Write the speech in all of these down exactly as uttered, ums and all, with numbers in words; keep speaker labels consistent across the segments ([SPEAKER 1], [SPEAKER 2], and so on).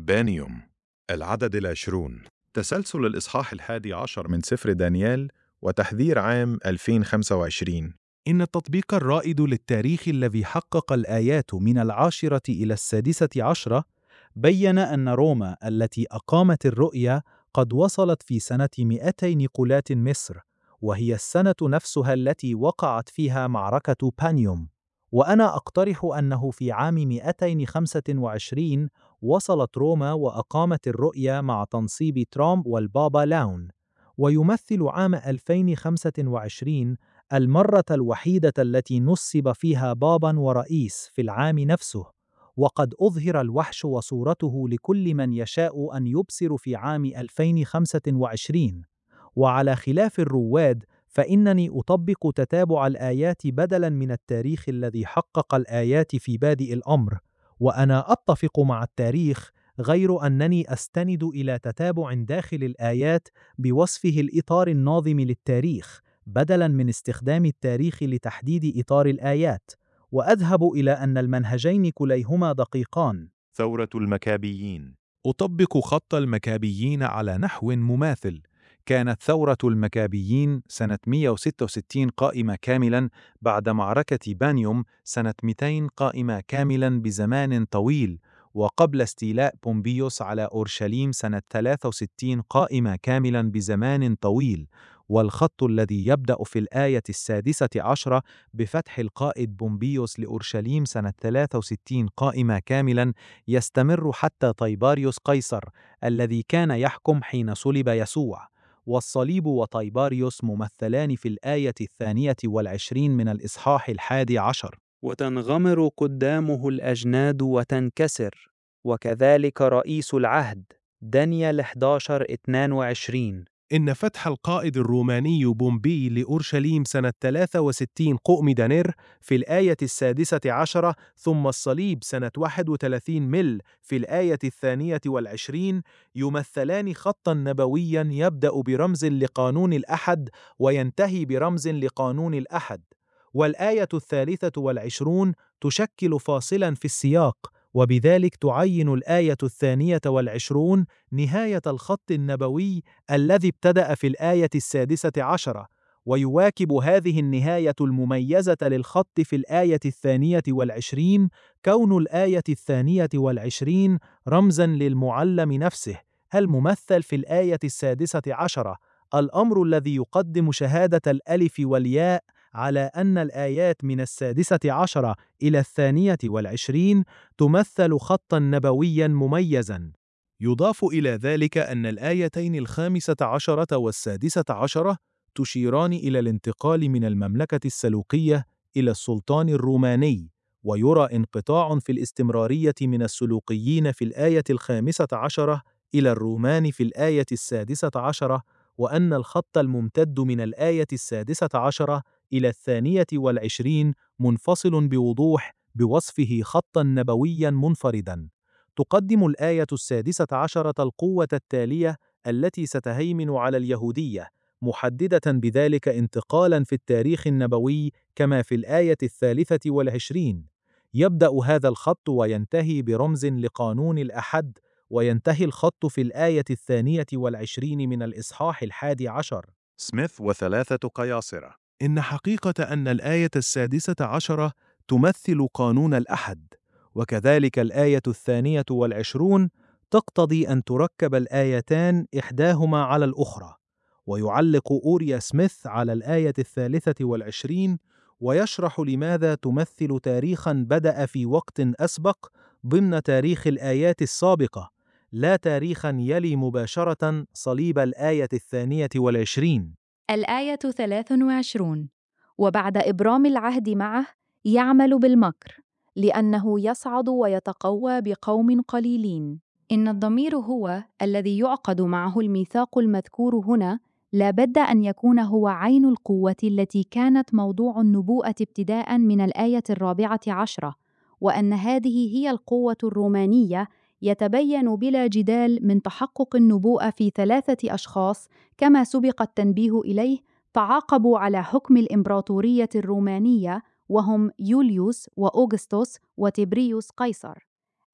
[SPEAKER 1] بانيوم. العدد العشرون. تسلسل الإصحاح الحادي عشر من سفر دانيال وتحذير عام ألفين وخمسة وعشرين.
[SPEAKER 2] إن التطبيق الرائد للتاريخ الذي حقق الآيات من العاشرة إلى السادسة عشرة بيّن أن روما التي أقامت الرؤيا قد وصلت في سنة مئتي نيقولات مصر، وهي السنة نفسها التي وقعت فيها معركة بانيوم. وأنا أقترح أنه في عام مئتين وخمسة وعشرين وصلت روما وأقامت الرؤيا مع تنصيب ترامب والبابا لاون، ويمثل عام ألفين وخمسة وعشرين المرة الوحيدة التي نصب فيها باباً ورئيس في العام نفسه، وقد أظهر الوحش وصورته لكل من يشاء أن يبصر في عام ألفين وخمسة وعشرين. وعلى خلاف الرواد، فإنني أطبق تتابع الآيات بدلاً من التاريخ الذي حقق الآيات في بادئ الأمر، وأنا أتفق مع التاريخ، غير أنني أستند إلى تتابع داخل الآيات بوصفه الإطار الناظم للتاريخ، بدلاً من استخدام التاريخ لتحديد إطار الآيات، وأذهب إلى أن المنهجين كليهما دقيقان.
[SPEAKER 1] ثورة المكابيين.
[SPEAKER 2] أطبق خط المكابيين على نحو مماثل. كانت ثورة المكابيين سنة مئة وستة وستين قائمة كاملاً بعد معركة بانيوم سنة مئتين قائمة كاملاً بزمان طويل، وقبل استيلاء بومبيوس على أورشليم سنة ثلاثة وستين قائمة كاملاً بزمان طويل. والخط الذي يبدأ في الآية السادسة عشرة بفتح القائد بومبيوس لأورشليم سنة ثلاثة وستين قائمة كاملاً يستمر حتى طيباريوس قيصر الذي كان يحكم حين صلب يسوع. والصليب وطيباريوس ممثلان في الآية الثانية والعشرين من الإصحاح الحادي عشر.
[SPEAKER 3] وتنغمر قدامه الأجناد وتنكسر، وكذلك رئيس العهد دانيال أحد عشر اثنين وعشرين.
[SPEAKER 2] إن فتح القائد الروماني بومبي لأورشليم سنة ثلاثة وستين قوم دانير في الآية السادسة عشرة، ثم الصليب سنة واحد وثلاثين مل في الآية الثانية والعشرين، يمثلان خطاً نبوياً يبدأ برمز لقانون الأحد وينتهي برمز لقانون الأحد. والآية الثالثة والعشرون تشكل فاصلاً في السياق، وبذلك تعين الآية الثانية والعشرون نهاية الخط النبوي الذي ابتدأ في الآية السادسة عشرة، ويواكب هذه النهاية المميزة للخط في الآية الثانية والعشرين كون الآية الثانية والعشرين رمزاً للمعلم نفسه الممثل في الآية السادسة عشرة، الأمر الذي يقدم شهادة الألف والياء على أن الآيات من السادسة عشرة إلى الثانية والعشرين تمثل خطاً نبوياً مميزاً. يضاف إلى ذلك أن الآيتين الخامسة عشرة والسادسة عشرة تشيران إلى الانتقال من المملكة السلوقية إلى السلطان الروماني، ويرى انقطاع في الاستمرارية من السلوقيين في الآية الخامسة عشرة إلى الرومان في الآية السادسة عشرة، وأن الخط الممتد من الآية السادسة عشرة إلى الثانية والعشرين منفصل بوضوح بوصفه خطاً نبوياً منفرداً. تقدم الآية السادسة عشرة القوة التالية التي ستهيمن على اليهودية، محددة بذلك انتقالاً في التاريخ النبوي كما في الآية الثالثة والعشرين. يبدأ هذا الخط وينتهي برمز لقانون الأحد، وينتهي الخط في الآية الثانية والعشرين من الإصحاح الحادي عشر.
[SPEAKER 1] سميث وثلاثة قياصرة.
[SPEAKER 2] إن حقيقة أن الآية السادسة عشرة تمثل قانون الأحد، وكذلك الآية الثانية والعشرون تقتضي أن تركب الآيتان إحداهما على الأخرى. ويعلق أوريا سميث على الآية الثالثة والعشرين ويشرح لماذا تمثل تاريخاً بدأ في وقت أسبق ضمن تاريخ الآيات السابقة، لا تاريخاً يلي مباشرة صليب الآية الثانية والعشرين.
[SPEAKER 4] الآية ثلاث وعشرون: وبعد إبرام العهد معه يعمل بالمكر، لأنه يصعد ويتقوى بقوم قليلين. إن الضمير هو الذي يعقد معه الميثاق المذكور هنا، لا بد أن يكون هو عين القوة التي كانت موضوع النبوءة ابتداءً من الآية الرابعة عشرة، وأن هذه هي القوة الرومانية يتبين بلا جدال من تحقق النبوءة في ثلاثة أشخاص كما سبق التنبيه إليه تعاقبوا على حكم الإمبراطورية الرومانية، وهم يوليوس وأوغسطس وتبريوس قيصر.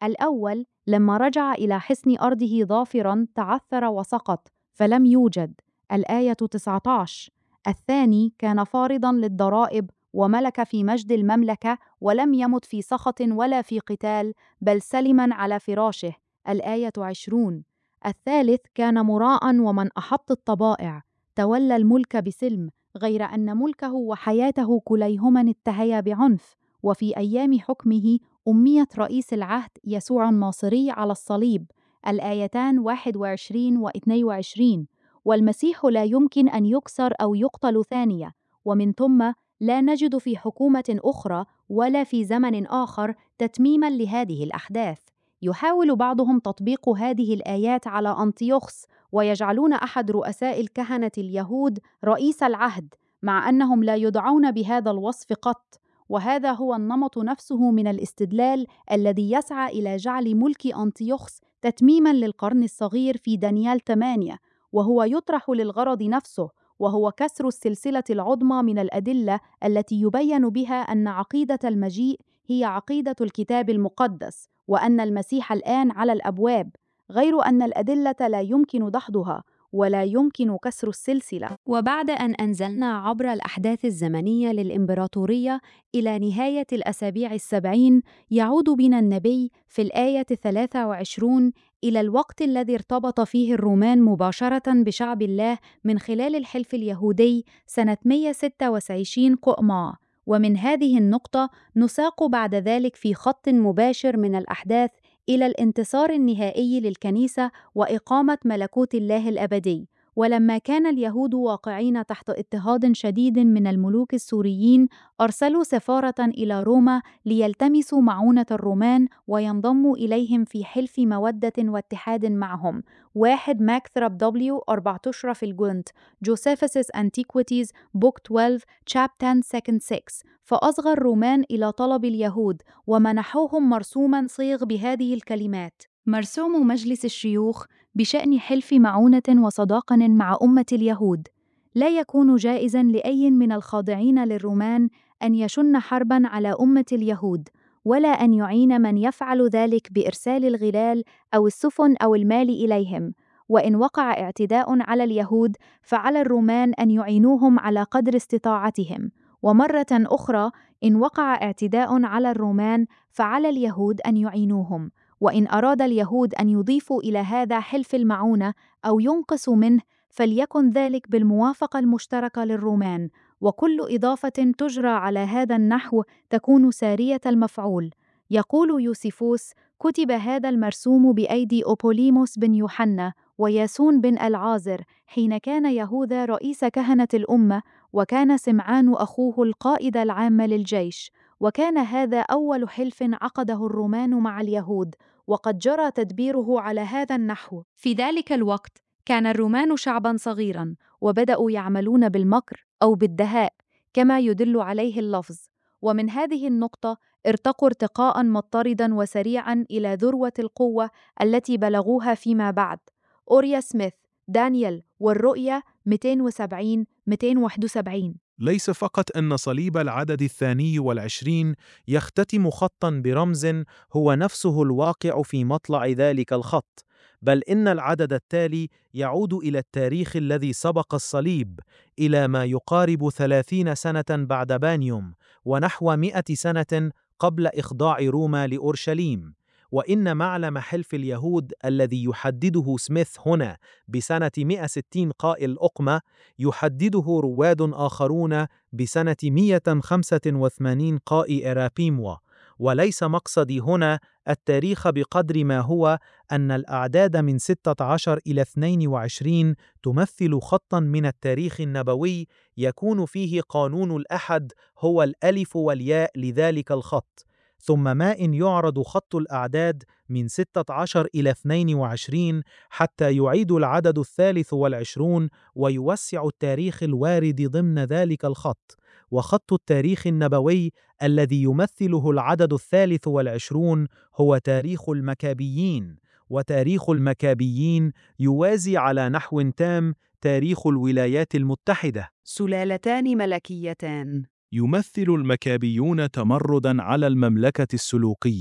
[SPEAKER 4] الأول لما رجع إلى حصن أرضه ظافراً تعثر وسقط فلم يوجد، الآية تسعة عشر. الثاني كان فارضاً للضرائب وملك في مجد المملكة ولم يمت في سخط ولا في قتال بل سلماً على فراشه، الآية عشرون. الثالث كان مراءً ومن أحط الطبائع، تولى الملك بسلم، غير أن ملكه وحياته كليهما انتهيا بعنف، وفي أيام حكمه أميت رئيس العهد يسوع الناصري على الصليب، الآيتان واحد وعشرين واثنين وعشرين. والمسيح لا يمكن أن يكسر أو يقتل ثانية، ومن ثم لا نجد في حكومة أخرى ولا في زمن آخر تتميماً لهذه الأحداث. يحاول بعضهم تطبيق هذه الآيات على أنطيوخس ويجعلون أحد رؤساء الكهنة اليهود رئيس العهد، مع أنهم لا يدعون بهذا الوصف قط، وهذا هو النمط نفسه من الاستدلال الذي يسعى إلى جعل ملك أنطيوخس تتميماً للقرن الصغير في دانيال ثمانية، وهو يطرح للغرض نفسه، وهو كسر السلسلة العظمى من الأدلة التي يبين بها أن عقيدة المجيء هي عقيدة الكتاب المقدس، وأن المسيح الآن على الأبواب، غير أن الأدلة لا يمكن دحضها ولا يمكن كسر السلسلة. وبعد أن أنزلنا عبر الأحداث الزمنية للإمبراطورية إلى نهاية الأسابيع السبعين، يعود بنا النبي في الآية ثلاثة وعشرين إلى الوقت الذي ارتبط فيه الرومان مباشرة بشعب الله من خلال الحلف اليهودي سنة مئة وستة وعشرين قمع، ومن هذه النقطة نساق بعد ذلك في خط مباشر من الأحداث إلى الانتصار النهائي للكنيسة وإقامة ملكوت الله الأبدي. ولما كان اليهود واقعين تحت اضطهاد شديد من الملوك السوريين، أرسلوا سفارة إلى روما ليلتمسوا معونة الرومان وينضموا إليهم في حلف مودة واتحاد معهم. واحد ماكثرب دبليو أربعة عشر في الجونت جوسيفس's Antiquities Book اثناشر Chap عشرة Second ستة. فأصغى الرومان إلى طلب اليهود ومنحوهم مرسوماً صيغ بهذه الكلمات: مرسوم مجلس الشيوخ بشأن حلف معونة وصداقة مع أمة اليهود. لا يكون جائزاً لأي من الخاضعين للرومان أن يشن حرباً على أمة اليهود، ولا أن يعين من يفعل ذلك بإرسال الغلال أو السفن أو المال إليهم. وإن وقع اعتداء على اليهود فعلى الرومان أن يعينوهم على قدر استطاعتهم، ومرة أخرى إن وقع اعتداء على الرومان فعلى اليهود أن يعينوهم. وإن أراد اليهود أن يضيفوا إلى هذا حلف المعونة أو ينقصوا منه فليكن ذلك بالموافقة المشتركة للرومان، وكل إضافة تجرى على هذا النحو تكون سارية المفعول. يقول يوسيفوس: كتب هذا المرسوم بأيدي أوبوليموس بن يوحنا وياسون بن العازر حين كان يهوذا رئيس كهنة الأمة، وكان سمعان أخوه القائد العام للجيش، وكان هذا أول حلف عقده الرومان مع اليهود، وقد جرى تدبيره على هذا النحو. في ذلك الوقت كان الرومان شعباً صغيراً، وبدأوا يعملون بالمكر أو بالدهاء كما يدل عليه اللفظ، ومن هذه النقطة ارتقوا ارتقاءً مضطرداً وسريعاً إلى ذروة القوة التي بلغوها فيما بعد. أوريا سميث، دانيال والرؤيا مئتين وسبعين مئتين وواحد وسبعين.
[SPEAKER 2] ليس فقط أن صليب العدد الثاني والعشرين يختتم خطاً برمز هو نفسه الواقع في مطلع ذلك الخط، بل إن العدد التالي يعود إلى التاريخ الذي سبق الصليب، إلى ما يقارب ثلاثين سنة بعد بانيوم، ونحو مئة سنة قبل إخضاع روما لأورشليم. وإن معلم حلف اليهود الذي يحدده سميث هنا بسنة مئة وستين قائل أقمة يحدده رواد آخرون بسنة مئة وخمسة وثمانين قائ إرابيموا. وليس مقصدي هنا التاريخ بقدر ما هو أن الأعداد من ستة عشر إلى اثنين وعشرين تمثل خطاً من التاريخ النبوي يكون فيه قانون الأحد هو الألف والياء لذلك الخط، ثم ما إن يعرض خط الأعداد من ستة عشر إلى اثنين وعشرين حتى يعيد العدد الثالث والعشرون ويوسع التاريخ الوارد ضمن ذلك الخط. وخط التاريخ النبوي الذي يمثله العدد الثالث والعشرون هو تاريخ المكابيين، وتاريخ المكابيين يوازي على نحو تام تاريخ الولايات المتحدة.
[SPEAKER 5] سلالتان ملكيتان.
[SPEAKER 2] يمثل المكابيون تمرداً على المملكة السلوقية،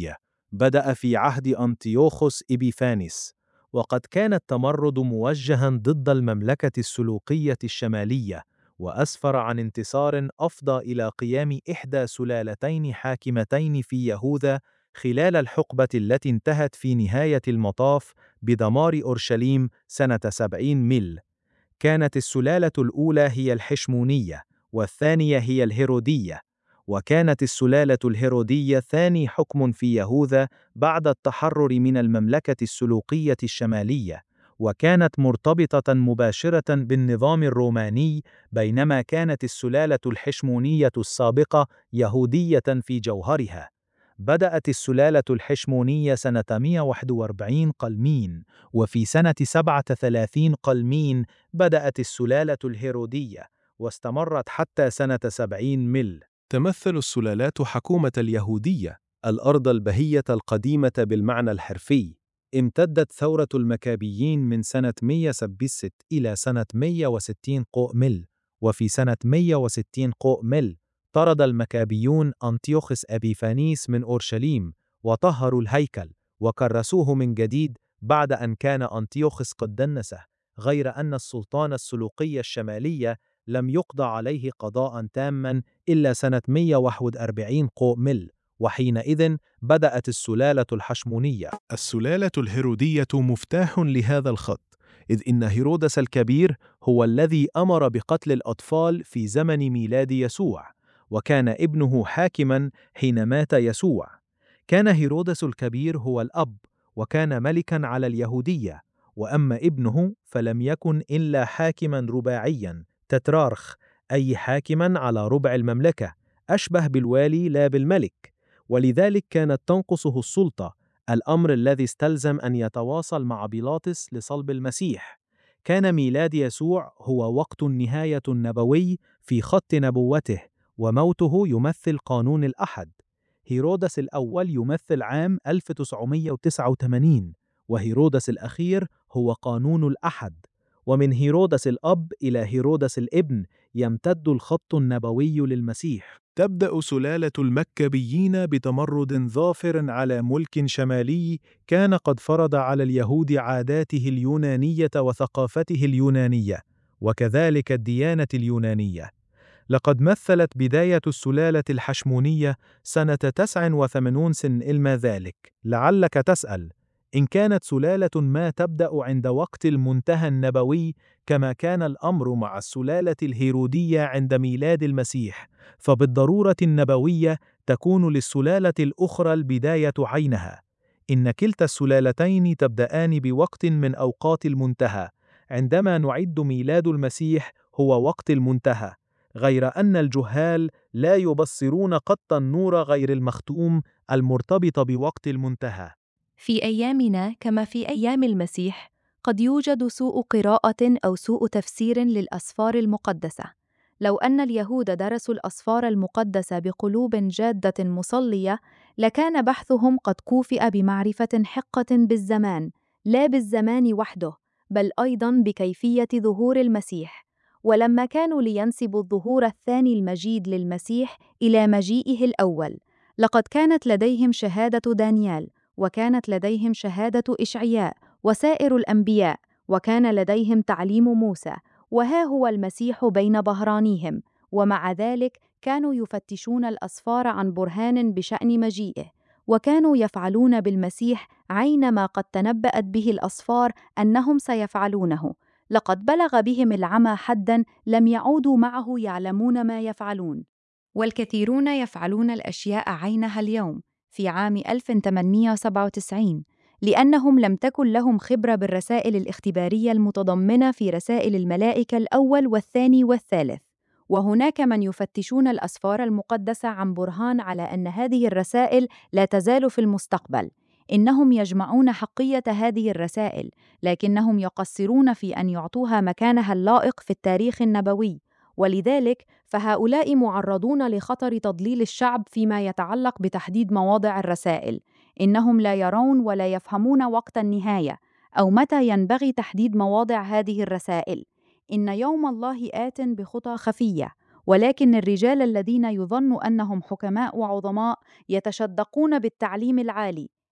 [SPEAKER 2] بدأ في عهد أنطيوخوس إبيفانيس، وقد كان التمرد موجهاً ضد المملكة السلوقية الشمالية، وأسفر عن انتصار أفضى إلى قيام إحدى سلالتين حاكمتين في يهوذا خلال الحقبة التي انتهت في نهاية المطاف بدمار أورشليم سنة سبعين ميل. كانت السلالة الأولى هي الحشمونية، والثانية هي الهيرودية، وكانت السلالة الهيرودية ثاني حكم في يهوذا بعد التحرر من المملكة السلوقية الشمالية، وكانت مرتبطة مباشرة بالنظام الروماني، بينما كانت السلالة الحشمونية السابقة يهودية في جوهرها. بدأت السلالة الحشمونية سنة مئة وواحد وأربعين قلمين، وفي سنة سبعة وثلاثين قلمين بدأت السلالة الهيرودية، واستمرت حتى سنة سبعين ميل. تمثل السلالات حكومة اليهودية، الأرض البهية القديمة بالمعنى الحرفي. امتدت ثورة المكابيين من سنة مئة وستة إلى سنة مئة وستين قو ميل، وفي سنة مئة وستين قو ميل طرد المكابيون أنطيوخوس أبيفانيس من أورشليم، وطهروا الهيكل وكرسوه من جديد بعد أن كان أنطيوخوس قد دنسه، غير أن السلطان السلوقي الشمالية لم يقضى عليه قضاء تاما إلا سنة مئة وواحد وأربعين قو ميل، وحينئذ بدأت السلالة الحشمونية. السلالة الهيرودية مفتاح لهذا الخط، إذ إن هيرودس الكبير هو الذي أمر بقتل الأطفال في زمن ميلاد يسوع، وكان ابنه حاكماً حين مات يسوع. كان هيرودس الكبير هو الأب، وكان ملكاً على اليهودية، وأما ابنه فلم يكن إلا حاكماً رباعياً تترارخ، أي حاكماً على ربع المملكة، أشبه بالوالي لا بالملك، ولذلك كانت تنقصه السلطة، الأمر الذي استلزم أن يتواصل مع بيلاطس لصلب المسيح. كان ميلاد يسوع هو وقت النهاية النبوي في خط نبوته، وموته يمثل قانون الأحد. هيرودس الأول يمثل عام ألف وتسعمئة وتسعة وثمانين، وهيرودس الأخير هو قانون الأحد. ومن هيرودس الأب إلى هيرودس الابن يمتد الخط النبوي للمسيح. تبدأ سلالة المكابيين بتمرد ظافر على ملك شمالي كان قد فرض على اليهود عاداته اليونانية وثقافته اليونانية، وكذلك الديانة اليونانية. لقد مثلت بداية السلالة الحشمونية سنة تسعة وثمانين سن إلما ذلك. لعلك تسأل، إن كانت سلالة ما تبدأ عند وقت المنتهى النبوي كما كان الأمر مع السلالة الهيرودية عند ميلاد المسيح، فبالضرورة النبوية تكون للسلالة الأخرى البداية عينها. إن كلتا السلالتين تبدأان بوقت من أوقات المنتهى، عندما نعد ميلاد المسيح هو وقت المنتهى، غير أن الجهال لا يبصرون قط النور غير المختوم المرتبط بوقت المنتهى.
[SPEAKER 4] في أيامنا كما في أيام المسيح قد يوجد سوء قراءة أو سوء تفسير للأسفار المقدسة. لو أن اليهود درسوا الأسفار المقدسة بقلوب جادة مصلية لكان بحثهم قد كوفئ بمعرفة حقة بالزمان، لا بالزمان وحده بل أيضاً بكيفية ظهور المسيح. ولما كانوا لينسبوا الظهور الثاني المجيد للمسيح إلى مجيئه الأول، لقد كانت لديهم شهادة دانيال، وكانت لديهم شهادة إشعياء وسائر الأنبياء، وكان لديهم تعليم موسى، وها هو المسيح بين ظهرانيهم، ومع ذلك كانوا يفتشون الأسفار عن برهان بشأن مجيئه، وكانوا يفعلون بالمسيح عين ما قد تنبأت به الأسفار أنهم سيفعلونه. لقد بلغ بهم العمى حداً لم يعودوا معه يعلمون ما يفعلون، والكثيرون يفعلون الأشياء عينها اليوم في عام ألف وثمانمئة وسبعة وتسعين، لأنهم لم تكن لهم خبرة بالرسائل الاختبارية المتضمنة في رسائل الملائكة الأول والثاني والثالث. وهناك من يفتشون الأسفار المقدسة عن برهان على أن هذه الرسائل لا تزال في المستقبل. إنهم يجمعون حقية هذه الرسائل، لكنهم يقصرون في أن يعطوها مكانها اللائق في التاريخ النبوي، ولذلك فهؤلاء معرضون لخطر تضليل الشعب فيما يتعلق بتحديد مواضع الرسائل. إنهم لا يرون ولا يفهمون وقت النهاية أو متى ينبغي تحديد مواضع هذه الرسائل. إن يوم الله آت بخطى خفية، ولكن الرجال الذين يظن أنهم حكماء وعظماء يتشدقون بالتعليم العالي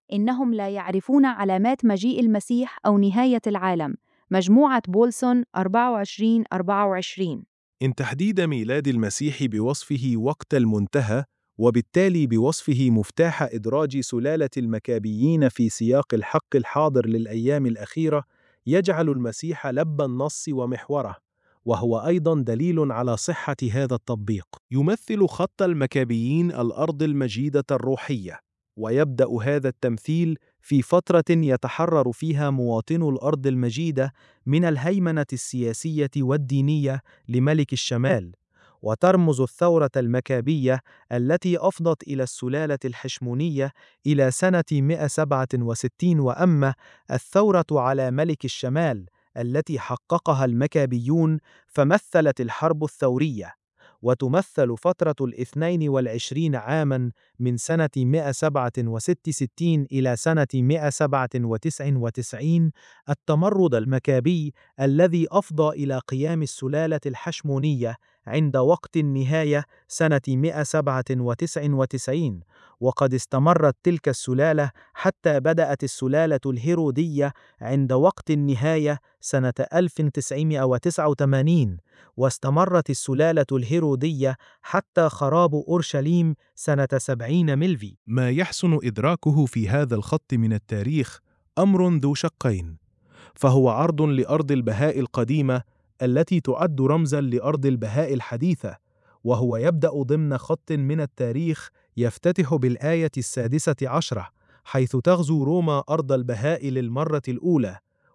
[SPEAKER 4] إنهم لا يعرفون علامات مجيء المسيح أو نهاية العالم. مجموعة بولسون أربعة وعشرين أربعة وعشرين.
[SPEAKER 2] إن تحديد ميلاد المسيح بوصفه وقت المنتهى، وبالتالي بوصفه مفتاح إدراج سلالة المكابيين في سياق الحق الحاضر للأيام الأخيرة، يجعل المسيح لب النص ومحوره، وهو أيضاً دليل على صحة هذا التطبيق. يمثل خط المكابيين الأرض المجيدة الروحية، ويبدأ هذا التمثيل في فترة يتحرر فيها مواطنو الأرض المجيدة من الهيمنة السياسية والدينية لملك الشمال، وترمز الثورة المكابية التي أفضت إلى السلالة الحشمونية إلى سنة مئة وسبعة وستين، وأما الثورة على ملك الشمال التي حققها المكابيون فمثلت الحرب الثورية، وتمثل فترة الاثنين والعشرين عاماً من سنة مئة وسبعة وستين إلى سنة مئة وسبعة وتسعين وتسعين التمرد المكابي الذي أفضى إلى قيام السلالة الحشمونية عند وقت النهاية سنة مئة وسبعة وتسعين وتسعين، وقد استمرت تلك السلالة حتى بدأت السلالة الهيرودية عند وقت النهاية سنة ألف وتسعمئة وتسعة وثمانين، واستمرت السلالة الهيرودية حتى خراب أورشليم سنة سبعين ميلفي. ما يحسن إدراكه في هذا الخط من التاريخ أمر ذو شقين، فهو عرض لأرض البهاء القديمة التي تعد رمزاً لأرض البهاء الحديثة، وهو يبدأ ضمن خط من التاريخ يفتتح بالآية السادسة عشرة، حيث تغزو روما أرض البهاء للمرة الأولى،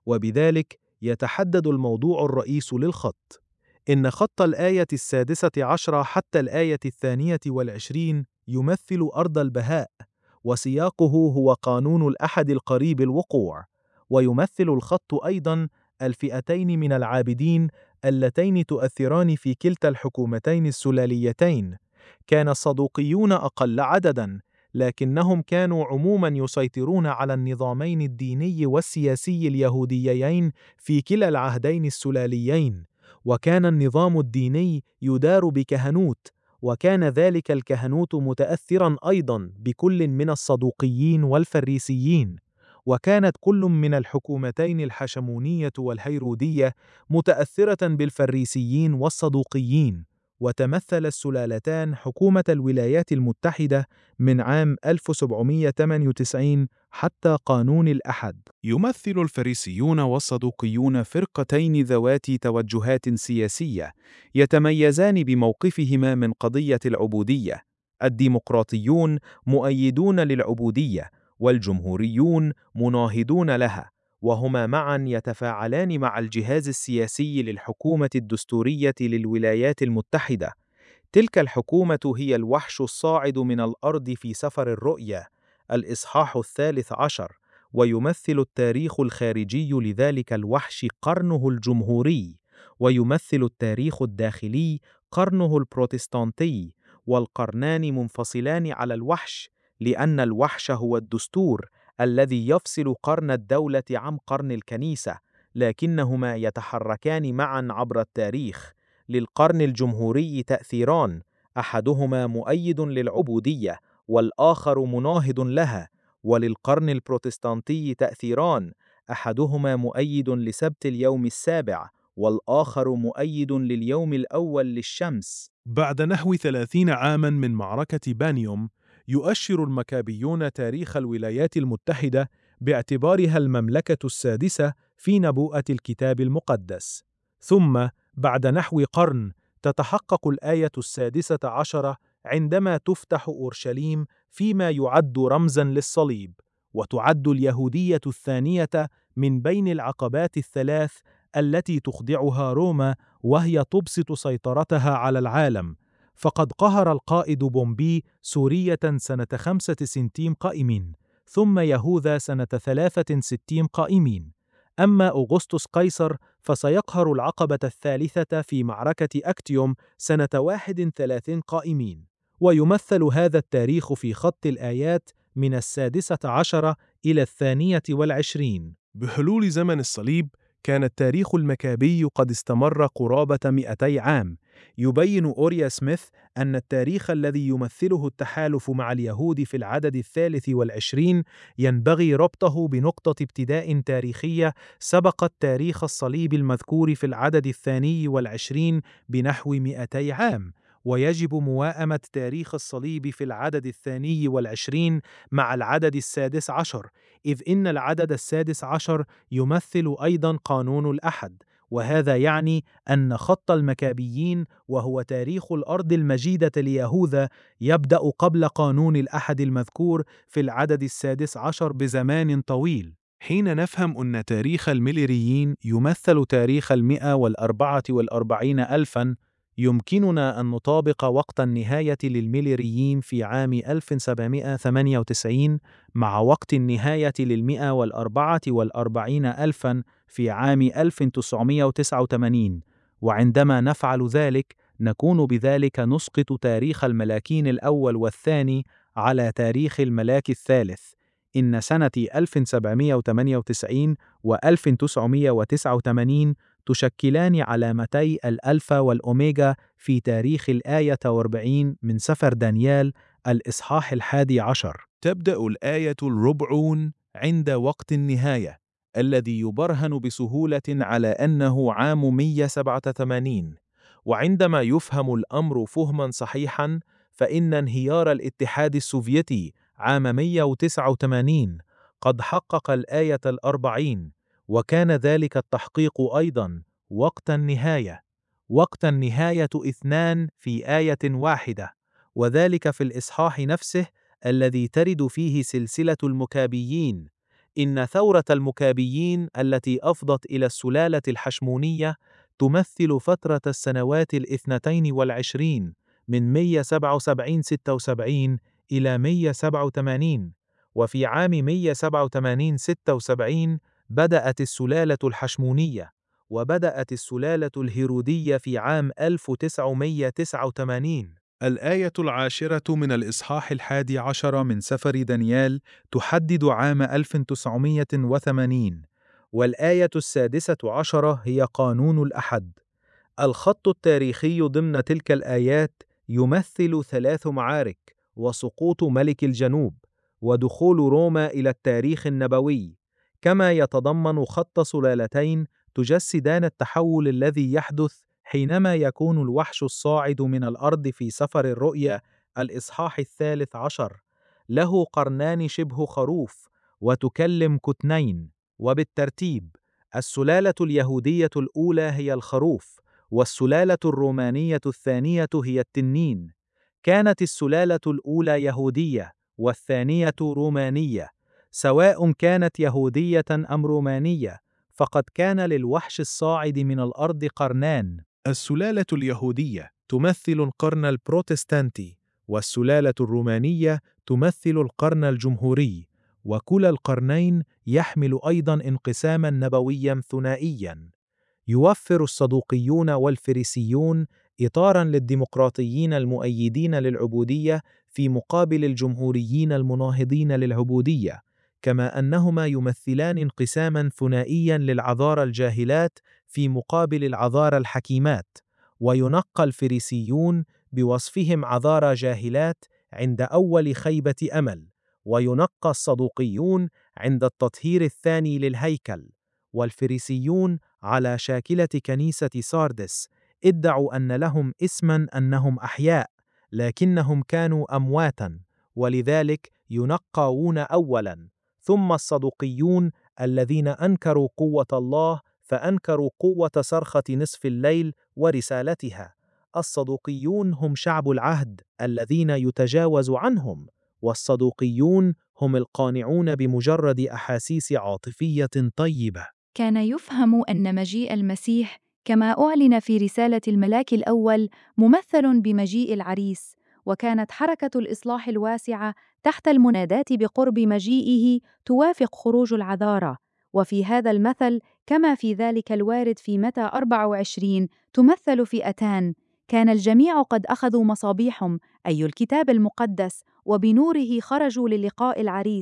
[SPEAKER 2] وبذلك يتحدد الموضوع الرئيس للخط. إن خط الآية السادسة عشرة حتى الآية الثانية والعشرين يمثل أرض البهاء، وسياقه هو قانون الأحد القريب الوقوع، ويمثل الخط أيضاً الفئتين من العابدين اللتين تؤثران في كلتا الحكومتين السلاليتين. كان الصدوقيون أقل عدداً، لكنهم كانوا عموماً يسيطرون على النظامين الديني والسياسي اليهوديين في كلا العهدين السلاليين، وكان النظام الديني يدار بكهنوت، وكان ذلك الكهنوت متأثراً أيضاً بكل من الصدوقيين والفريسيين، وكانت كل من الحكومتين الحشمونية والهيرودية متأثرة بالفريسيين والصدوقيين. وتمثل السلالتان حكومة الولايات المتحدة من عام ألف وسبعمئة وثمانية وتسعين حتى قانون الأحد. يمثل الفريسيون والصدوقيون فرقتين ذوات توجهات سياسية يتميزان بموقفهما من قضية العبودية. الديمقراطيون مؤيدون للعبودية، والجمهوريون مناهضون لها، وهما معاً يتفاعلان مع الجهاز السياسي للحكومة الدستورية للولايات المتحدة. تلك الحكومة هي الوحش الصاعد من الأرض في سفر الرؤيا، الإصحاح الثالث عشر، ويمثل التاريخ الخارجي لذلك الوحش قرنه الجمهوري، ويمثل التاريخ الداخلي قرنه البروتستانتي، والقرنان منفصلان على الوحش، لأن الوحش هو الدستور الذي يفصل قرن الدولة عن قرن الكنيسة، لكنهما يتحركان معاً عبر التاريخ. للقرن الجمهوري تأثيران، أحدهما مؤيد للعبودية والآخر مناهض لها، وللقرن البروتستانتي تأثيران، أحدهما مؤيد لسبت اليوم السابع والآخر مؤيد لليوم الأول للشمس. بعد نحو ثلاثين عاماً من معركة بانيوم، يؤشر المكابيون تاريخ الولايات المتحدة باعتبارها المملكة السادسة في نبوءة الكتاب المقدس. ثم بعد نحو قرن تتحقق الآية السادسة عشرة عندما تفتح أورشليم فيما يعد رمزاً للصليب، وتعد اليهودية الثانية من بين العقبات الثلاث التي تخضعها روما وهي تبسط سيطرتها على العالم. فقد قهر القائد بومبي سورية سنة خمسة وستين قائمين، ثم يهوذا سنة ثلاثة وستين قائمين. أما أغسطس قيصر فسيقهر العقبة الثالثة في معركة أكتيوم سنة واحد وثلاثين قائمين. ويمثل هذا التاريخ في خط الآيات من السادسة عشرة إلى الثانية والعشرين. بحلول زمن الصليب كان التاريخ المكابي قد استمر قرابة مئتي عام، يبين أوريا سميث أن التاريخ الذي يمثله التحالف مع اليهود في العدد الثالث والعشرين ينبغي ربطه بنقطة ابتداء تاريخية سبقت تاريخ الصليب المذكور في العدد الثاني والعشرين بنحو مئتي عام، ويجب موائمة تاريخ الصليب في العدد الثاني والعشرين مع العدد السادس عشر، إذ إن العدد السادس عشر يمثل أيضاً قانون الأحد، وهذا يعني أن خط المكابيين وهو تاريخ الأرض المجيدة ليهوذا يبدأ قبل قانون الأحد المذكور في العدد السادس عشر بزمان طويل. حين نفهم أن تاريخ الميليريين يمثل تاريخ المئة والأربعة والأربعين ألفاً، يمكننا أن نطابق وقت النهاية للميليريين في عام ألف وسبعمئة وثمانية وتسعين مع وقت النهاية للمئة والأربعة والأربعين ألفاً في عام ألف وتسعمئة وتسعة وثمانين، وعندما نفعل ذلك نكون بذلك نسقط تاريخ الملاكين الأول والثاني على تاريخ الملاك الثالث. إن سنة ألف وسبعمئة وثمانية وتسعين و ألف وتسعمئة وتسعة وثمانين تشكلان علامتي الألفا والأوميغا في تاريخ الآية أربعين من سفر دانيال الإصحاح الحادي عشر. تبدأ الآية الربعون عند وقت النهاية الذي يبرهن بسهولة على أنه عام مئة وسبعة وثمانين، وعندما يفهم الأمر فهما صحيحا فإن انهيار الاتحاد السوفيتي عام مئة وتسعة وثمانين قد حقق الآية الأربعين، وكان ذلك التحقيق أيضا وقت النهاية. وقت النهاية اثنان في آية واحدة، وذلك في الإصحاح نفسه الذي ترد فيه سلسلة المكابيين. إن ثورة المكابيين التي أفضت إلى السلالة الحشمونية تمثل فترة السنوات الاثنتين والعشرين من مئة وسبعة وسبعين ستة وسبعين إلى مئة وسبعة وثمانين، وفي عام مئة وسبعة وثمانين ستة وسبعين بدأت السلالة الحشمونية، وبدأت السلالة الهيرودية في عام ألف وتسعمئة وتسعة وثمانين. الآية العاشرة من الإصحاح الحادي عشر من سفر دانيال تحدد عام ألف وتسعمئة وثمانين، والآية السادسة عشرة هي قانون الأحد. الخط التاريخي ضمن تلك الآيات يمثل ثلاث معارك، وسقوط ملك الجنوب، ودخول روما إلى التاريخ النبوي، كما يتضمن خط سلالتين تجسدان التحول الذي يحدث حينما يكون الوحش الصاعد من الأرض في سفر الرؤيا الإصحاح الثالث عشر له قرنان شبه خروف وتكلم كتنين. وبالترتيب السلالة اليهودية الأولى هي الخروف، والسلالة الرومانية الثانية هي التنين. كانت السلالة الأولى يهودية والثانية رومانية، سواء كانت يهودية أم رومانية، فقد كان للوحش الصاعد من الأرض قرنان. السلالة اليهودية تمثل القرن البروتستانتي، والسلالة الرومانية تمثل القرن الجمهوري، وكلا القرنين يحمل أيضا انقساما نبويا ثنائيا. يوفر الصدوقيون والفريسيون إطارا للديمقراطيين المؤيدين للعبودية في مقابل الجمهوريين المناهضين للعبودية، كما أنهما يمثلان انقساما ثنائيا للعذارى الجاهلات في مقابل العذارى الحكيمات. وينقى الفريسيون بوصفهم عذارى جاهلات عند أول خيبة أمل، وينقى الصدوقيون عند التطهير الثاني للهيكل. والفريسيون على شاكلة كنيسة ساردس ادعوا أن لهم اسما أنهم أحياء، لكنهم كانوا أمواتا، ولذلك ينقون أولا. ثم الصدوقيون الذين أنكروا قوة الله فأنكروا قوة صرخة نصف الليل ورسالتها. الصدوقيون هم شعب العهد الذين يتجاوز عنهم، والصدوقيون هم القانعون بمجرد أحاسيس عاطفية طيبة.
[SPEAKER 4] كان يفهم أن مجيء المسيح كما أعلن في رسالة الملاك الأول ممثل بمجيء العريس، وكانت حركة الإصلاح الواسعة تحت المنادات بقرب مجيئه توافق خروج العذارى. وفي هذا المثل كما في ذلك الوارد في متى أربعة وعشرين تمثل فئتان. كان الجميع قد أخذوا مصابيحهم أي الكتاب المقدس، وبنوره خرجوا للقاء العريس،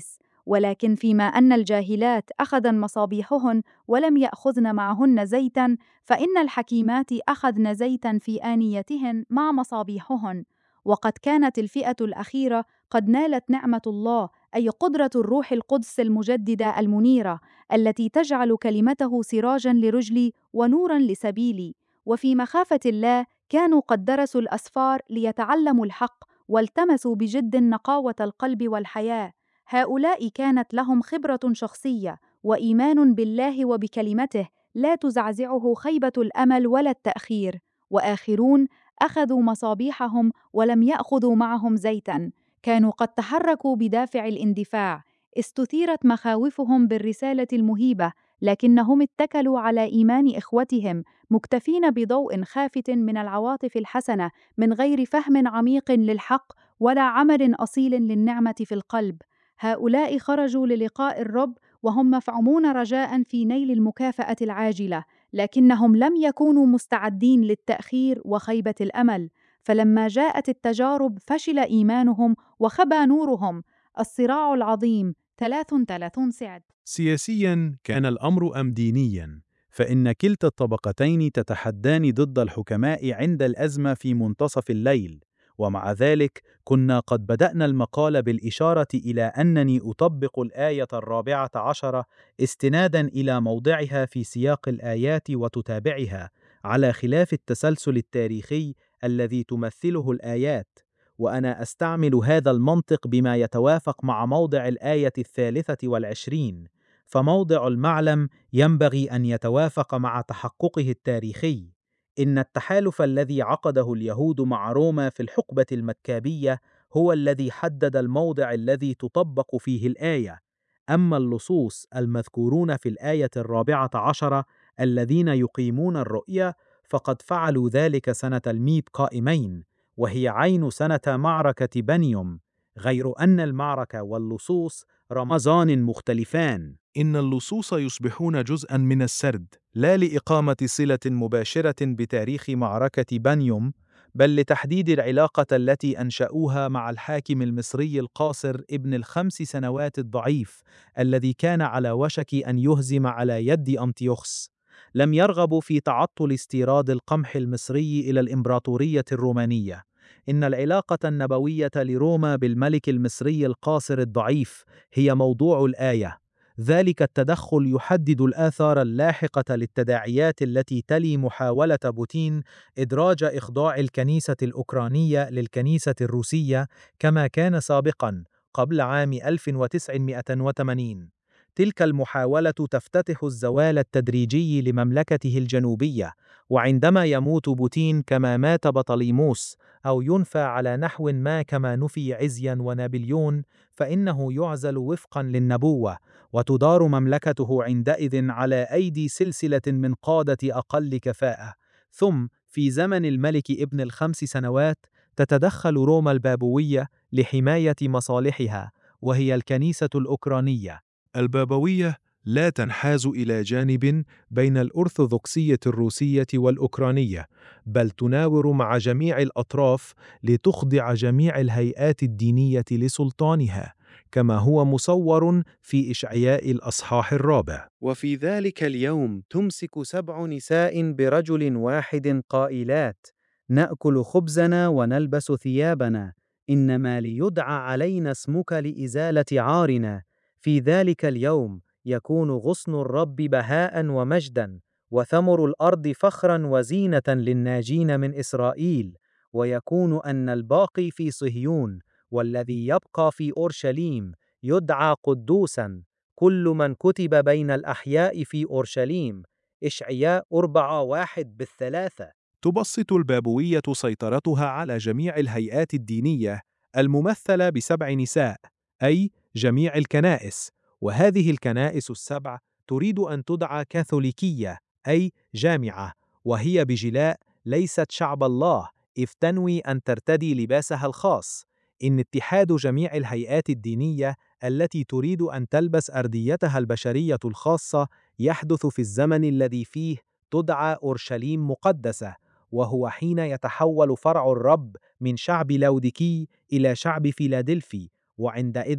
[SPEAKER 4] ولكن فيما أن الجاهلات أخذن مصابيحهن ولم يأخذن معهن زيتاً، فإن الحكيمات أخذن زيتاً في آنيتهن مع مصابيحهن. وقد كانت الفئة الأخيرة قد نالت نعمة الله، أي قدرة الروح القدس المجددة المنيرة، التي تجعل كلمته سراجاً لرجلي ونوراً لسبيلي. وفي مخافة الله كانوا قد درسوا الأسفار ليتعلموا الحق، والتمسوا بجد نقاوة القلب والحياة. هؤلاء كانت لهم خبرة شخصية وإيمان بالله وبكلمته لا تزعزعه خيبة الأمل ولا التأخير. وآخرون أخذوا مصابيحهم ولم يأخذوا معهم زيتاً، كانوا قد تحركوا بدافع الاندفاع، استثيرت مخاوفهم بالرسالة المهيبة، لكنهم اتكلوا على إيمان إخوتهم، مكتفين بضوء خافت من العواطف الحسنة، من غير فهم عميق للحق ولا عمل أصيل للنعمة في القلب. هؤلاء خرجوا للقاء الرب وهم مفعومون رجاء في نيل المكافأة العاجلة، لكنهم لم يكونوا مستعدين للتأخير وخيبة الأمل. فلما جاءت التجارب فشل إيمانهم وخبى نورهم. الصراع العظيم ثلاث ثلاثون سعد.
[SPEAKER 2] سياسياً كان الأمر أم دينياً؟ فإن كلتا الطبقتين تتحدان ضد الحكماء عند الأزمة في منتصف الليل. ومع ذلك كنا قد بدأنا المقال بالإشارة إلى أنني أطبق الآية الرابعة عشرة استناداً إلى موضعها في سياق الآيات وتتابعها، على خلاف التسلسل التاريخي الذي تمثله الآيات. وأنا أستعمل هذا المنطق بما يتوافق مع موضع الآية الثالثة والعشرين، فموضع المعلم ينبغي أن يتوافق مع تحققه التاريخي. إن التحالف الذي عقده اليهود مع روما في الحقبة المكابية هو الذي حدد الموضع الذي تطبق فيه الآية. أما اللصوص المذكورون في الآية الرابعة عشرة الذين يقيمون الرؤية فقد فعلوا ذلك سنة الميت قائمين، وهي عين سنة معركة بنيوم، غير أن المعركة واللصوص رمزان مختلفان. إن اللصوص يصبحون جزءاً من السرد، لا لإقامة صلة مباشرة بتاريخ معركة بنيوم، بل لتحديد العلاقة التي أنشأوها مع الحاكم المصري القاصر ابن الخمس سنوات الضعيف، الذي كان على وشك أن يهزم على يد أنطيوخس. لم يرغبوا في تعطل استيراد القمح المصري إلى الإمبراطورية الرومانية. إن العلاقة النبوية لروما بالملك المصري القاصر الضعيف هي موضوع الآية. ذلك التدخل يحدد الآثار اللاحقة للتداعيات التي تلي محاولة بوتين إدراج إخضاع الكنيسة الأوكرانية للكنيسة الروسية كما كان سابقاً قبل عام ألف وتسعمائة وثمانين. تلك المحاولة تفتتح الزوال التدريجي لمملكته الجنوبية، وعندما يموت بوتين كما مات بطليموس أو ينفى على نحو ما كما نفي عزيا ونابليون، فإنه يعزل وفقا للنبوة، وتدار مملكته عندئذ على أيدي سلسلة من قادة أقل كفاءة. ثم في زمن الملك ابن الخمس سنوات تتدخل روما البابوية لحماية مصالحها، وهي الكنيسة الأوكرانية. البابوية لا تنحاز إلى جانب بين الأرثوذكسية الروسية والأوكرانية، بل تناور مع جميع الأطراف لتخضع جميع الهيئات الدينية لسلطانها، كما هو مصور في إشعياء الأصحاح الرابع.
[SPEAKER 3] وفي ذلك اليوم تمسك سبع نساء برجل واحد قائلات: نأكل خبزنا ونلبس ثيابنا، إنما ليدعى علينا اسمك لإزالة عارنا. في ذلك اليوم يكون غصن الرب بهاء ومجدا، وثمر الأرض فخرا وزينة للناجين من إسرائيل. ويكون أن الباقي في صهيون والذي يبقى في أورشليم يدعى قدوسا، كل من كتب بين الأحياء في أورشليم. إشعياء أربعة واحد بالثلاثة.
[SPEAKER 2] تبسط البابوية سيطرتها على جميع الهيئات الدينية الممثلة بسبع نساء، أي جميع الكنائس، وهذه الكنائس السبع تريد أن تدعى كاثوليكية، أي جامعة، وهي بجلاء ليست شعب الله، إذ تنوي أن ترتدي لباسها الخاص. إن اتحاد جميع الهيئات الدينية التي تريد أن تلبس أرديتها البشرية الخاصة يحدث في الزمن الذي فيه تدعى أورشليم مقدسة، وهو حين يتحول فرع الرب من شعب لاوديكي إلى شعب فيلادلفي، وعندئذ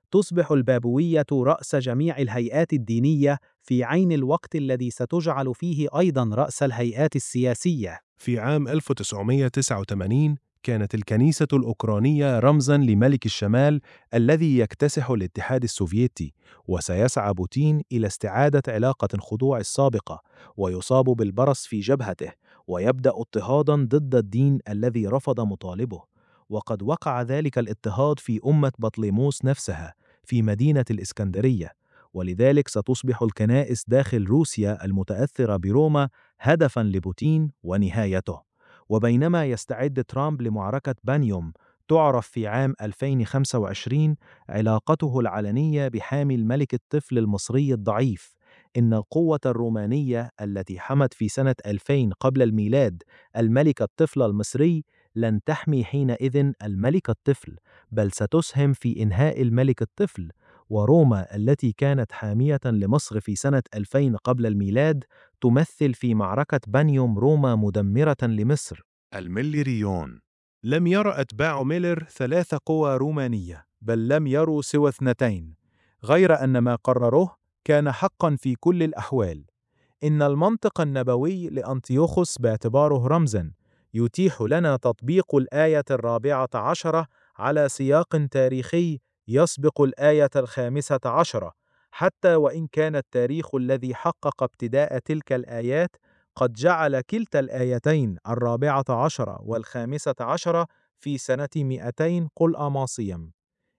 [SPEAKER 3] تصبح البابوية رأس جميع الهيئات الدينية في عين الوقت الذي ستجعل فيه أيضاً رأس الهيئات السياسية.
[SPEAKER 2] في عام ألف وتسعمائة وتسعة وثمانين كانت الكنيسة الأوكرانية رمزاً لملك الشمال الذي يكتسح الاتحاد السوفيتي، وسيسعى بوتين إلى استعادة علاقة الخضوع السابقة، ويصاب بالبرص في جبهته، ويبدأ اضطهاداً ضد الدين الذي رفض مطالبه. وقد وقع ذلك الاضطهاد في أمة بطليموس نفسها في مدينة الإسكندرية، ولذلك ستصبح الكنائس داخل روسيا المتأثرة بروما هدفاً لبوتين ونهايته. وبينما يستعد ترامب لمعركة بانيوم تعرف في عام ألفين وخمسة وعشرين علاقته العلنية بحامي الملك الطفل المصري الضعيف، إن القوة الرومانية التي حمت في سنة ألفين قبل الميلاد الملك الطفل المصري لن تحمي حينئذ الملك الطفل، بل ستسهم في إنهاء الملك الطفل. وروما التي كانت حامية لمصر في سنة ألفين قبل الميلاد تمثل في معركة بانيوم روما مدمرة لمصر.
[SPEAKER 1] الميليريون.
[SPEAKER 2] لم يرى أتباع ميلر ثلاث قوى رومانية، بل لم يروا سوى اثنتين، غير أن ما قرروه كان حقا في كل الأحوال. إن المنطق النبوي لأنطيوخوس باعتباره رمزا يتيح لنا تطبيق الآية الرابعة عشرة على سياق تاريخي يسبق الآية الخامسة عشرة، حتى وإن كان التاريخ الذي حقق ابتداء تلك الآيات قد جعل كلتا الآيتين الرابعة عشرة والخامسة عشرة في سنة مئتين قل أماصيم.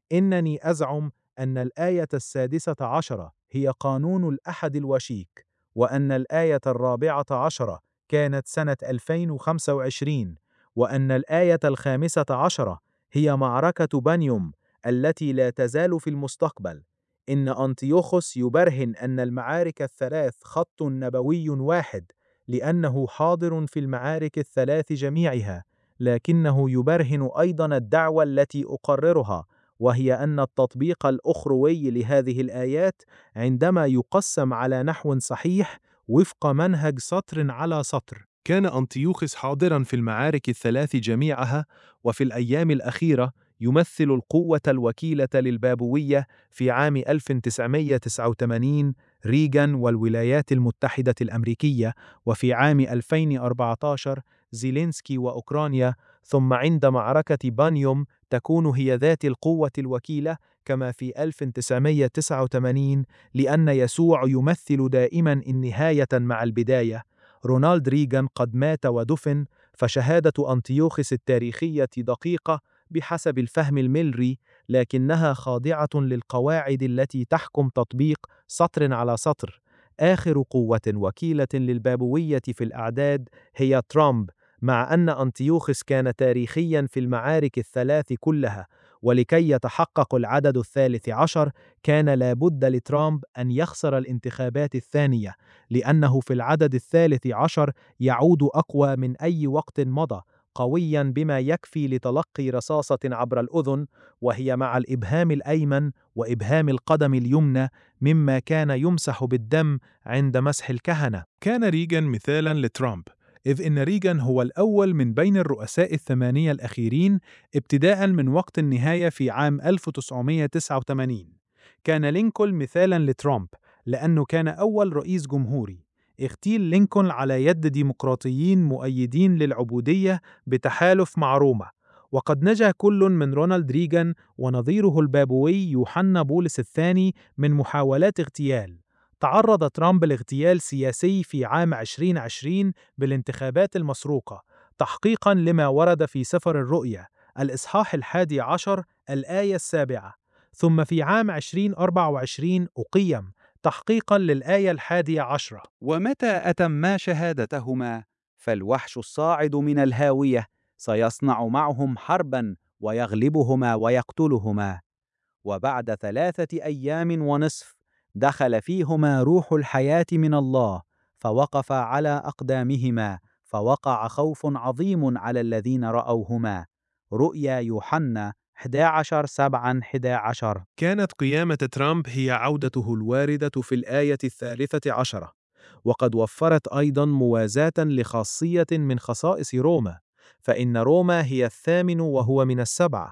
[SPEAKER 2] إنني أزعم أن الآية السادسة عشرة هي قانون الأحد الوشيك، وأن الآية الرابعة عشرة كانت سنة ألفين وخمسة وعشرين، وأن الآية الخامسة عشرة هي معركة بانيوم التي لا تزال في المستقبل. إن أنطيوخوس يبرهن أن المعارك الثلاث خط نبوي واحد لأنه حاضر في المعارك الثلاث جميعها، لكنه يبرهن أيضا الدعوة التي أقررها، وهي أن التطبيق الأخروي لهذه الآيات عندما يقسم على نحو صحيح وفق منهج سطر على سطر. كان أنطيوخوس حاضراً في المعارك الثلاث جميعها، وفي الأيام الأخيرة يمثل القوة الوكيلة للبابوية في عام ألف وتسعمائة وتسعة وثمانين ريغان والولايات المتحدة الأمريكية، وفي عام ألفين وأربعة عشر زيلينسكي وأوكرانيا، ثم عند معركة بانيوم تكون هي ذات القوة الوكيلة كما في ألف وتسعمائة وتسعة وثمانين، لأن يسوع يمثل دائما النهاية مع البداية. رونالد ريغان قد مات ودفن، فشهادة أنطيوخوس التاريخية دقيقة بحسب الفهم الميلري، لكنها خاضعة للقواعد التي تحكم تطبيق سطر على سطر. آخر قوة وكيلة للبابوية في الأعداد هي ترامب، مع أن أنطيوخوس كان تاريخيا في المعارك الثلاث كلها، ولكي يتحقق العدد الثالث عشر كان لابد لترامب أن يخسر الانتخابات الثانية، لأنه في العدد الثالث عشر يعود أقوى من أي وقت مضى، قويا بما يكفي لتلقي رصاصة عبر الأذن، وهي مع الإبهام الأيمن وإبهام القدم اليمنى، مما كان يمسح بالدم عند مسح الكهنة. كان ريغان مثالا لترامب، إذ إن ريغان هو الأول من بين الرؤساء الثمانية الأخيرين ابتداء من وقت النهاية في عام ألف وتسعمائة وتسعة وثمانين. كان لينكولن مثالا لترامب لأنه كان أول رئيس جمهوري. اغتيل لينكولن على يد ديمقراطيين مؤيدين للعبودية بتحالف مع روما. وقد نجا كل من رونالد ريغان ونظيره البابوي يوحنا بولس الثاني من محاولات اغتيال. تعرض ترامب لاغتيال سياسي في عام ألفين وعشرين بالانتخابات المسروقة، تحقيقاً لما ورد في سفر الرؤيا الإصحاح الحادي عشر الآية السابعة. ثم في عام ألفين وأربعة وعشرين أقيم، تحقيقاً للآية الحادية عشرة.
[SPEAKER 3] ومتى أتما شهادتهما فالوحش الصاعد من الهاوية سيصنع معهم حرباً ويغلبهما ويقتلهما. وبعد ثلاثة أيام ونصف دخل فيهما روح الحياة من الله، فوقف على أقدامهما، فوقع خوف عظيم على الذين رأوهما. رؤيا يوحنا أحد عشر سبعة أحد عشر.
[SPEAKER 2] كانت قيامة ترامب هي عودته الواردة في الآية الثالثة عشرة، وقد وفرت أيضا موازاة لخاصية من خصائص روما، فإن روما هي الثامن وهو من السبعة.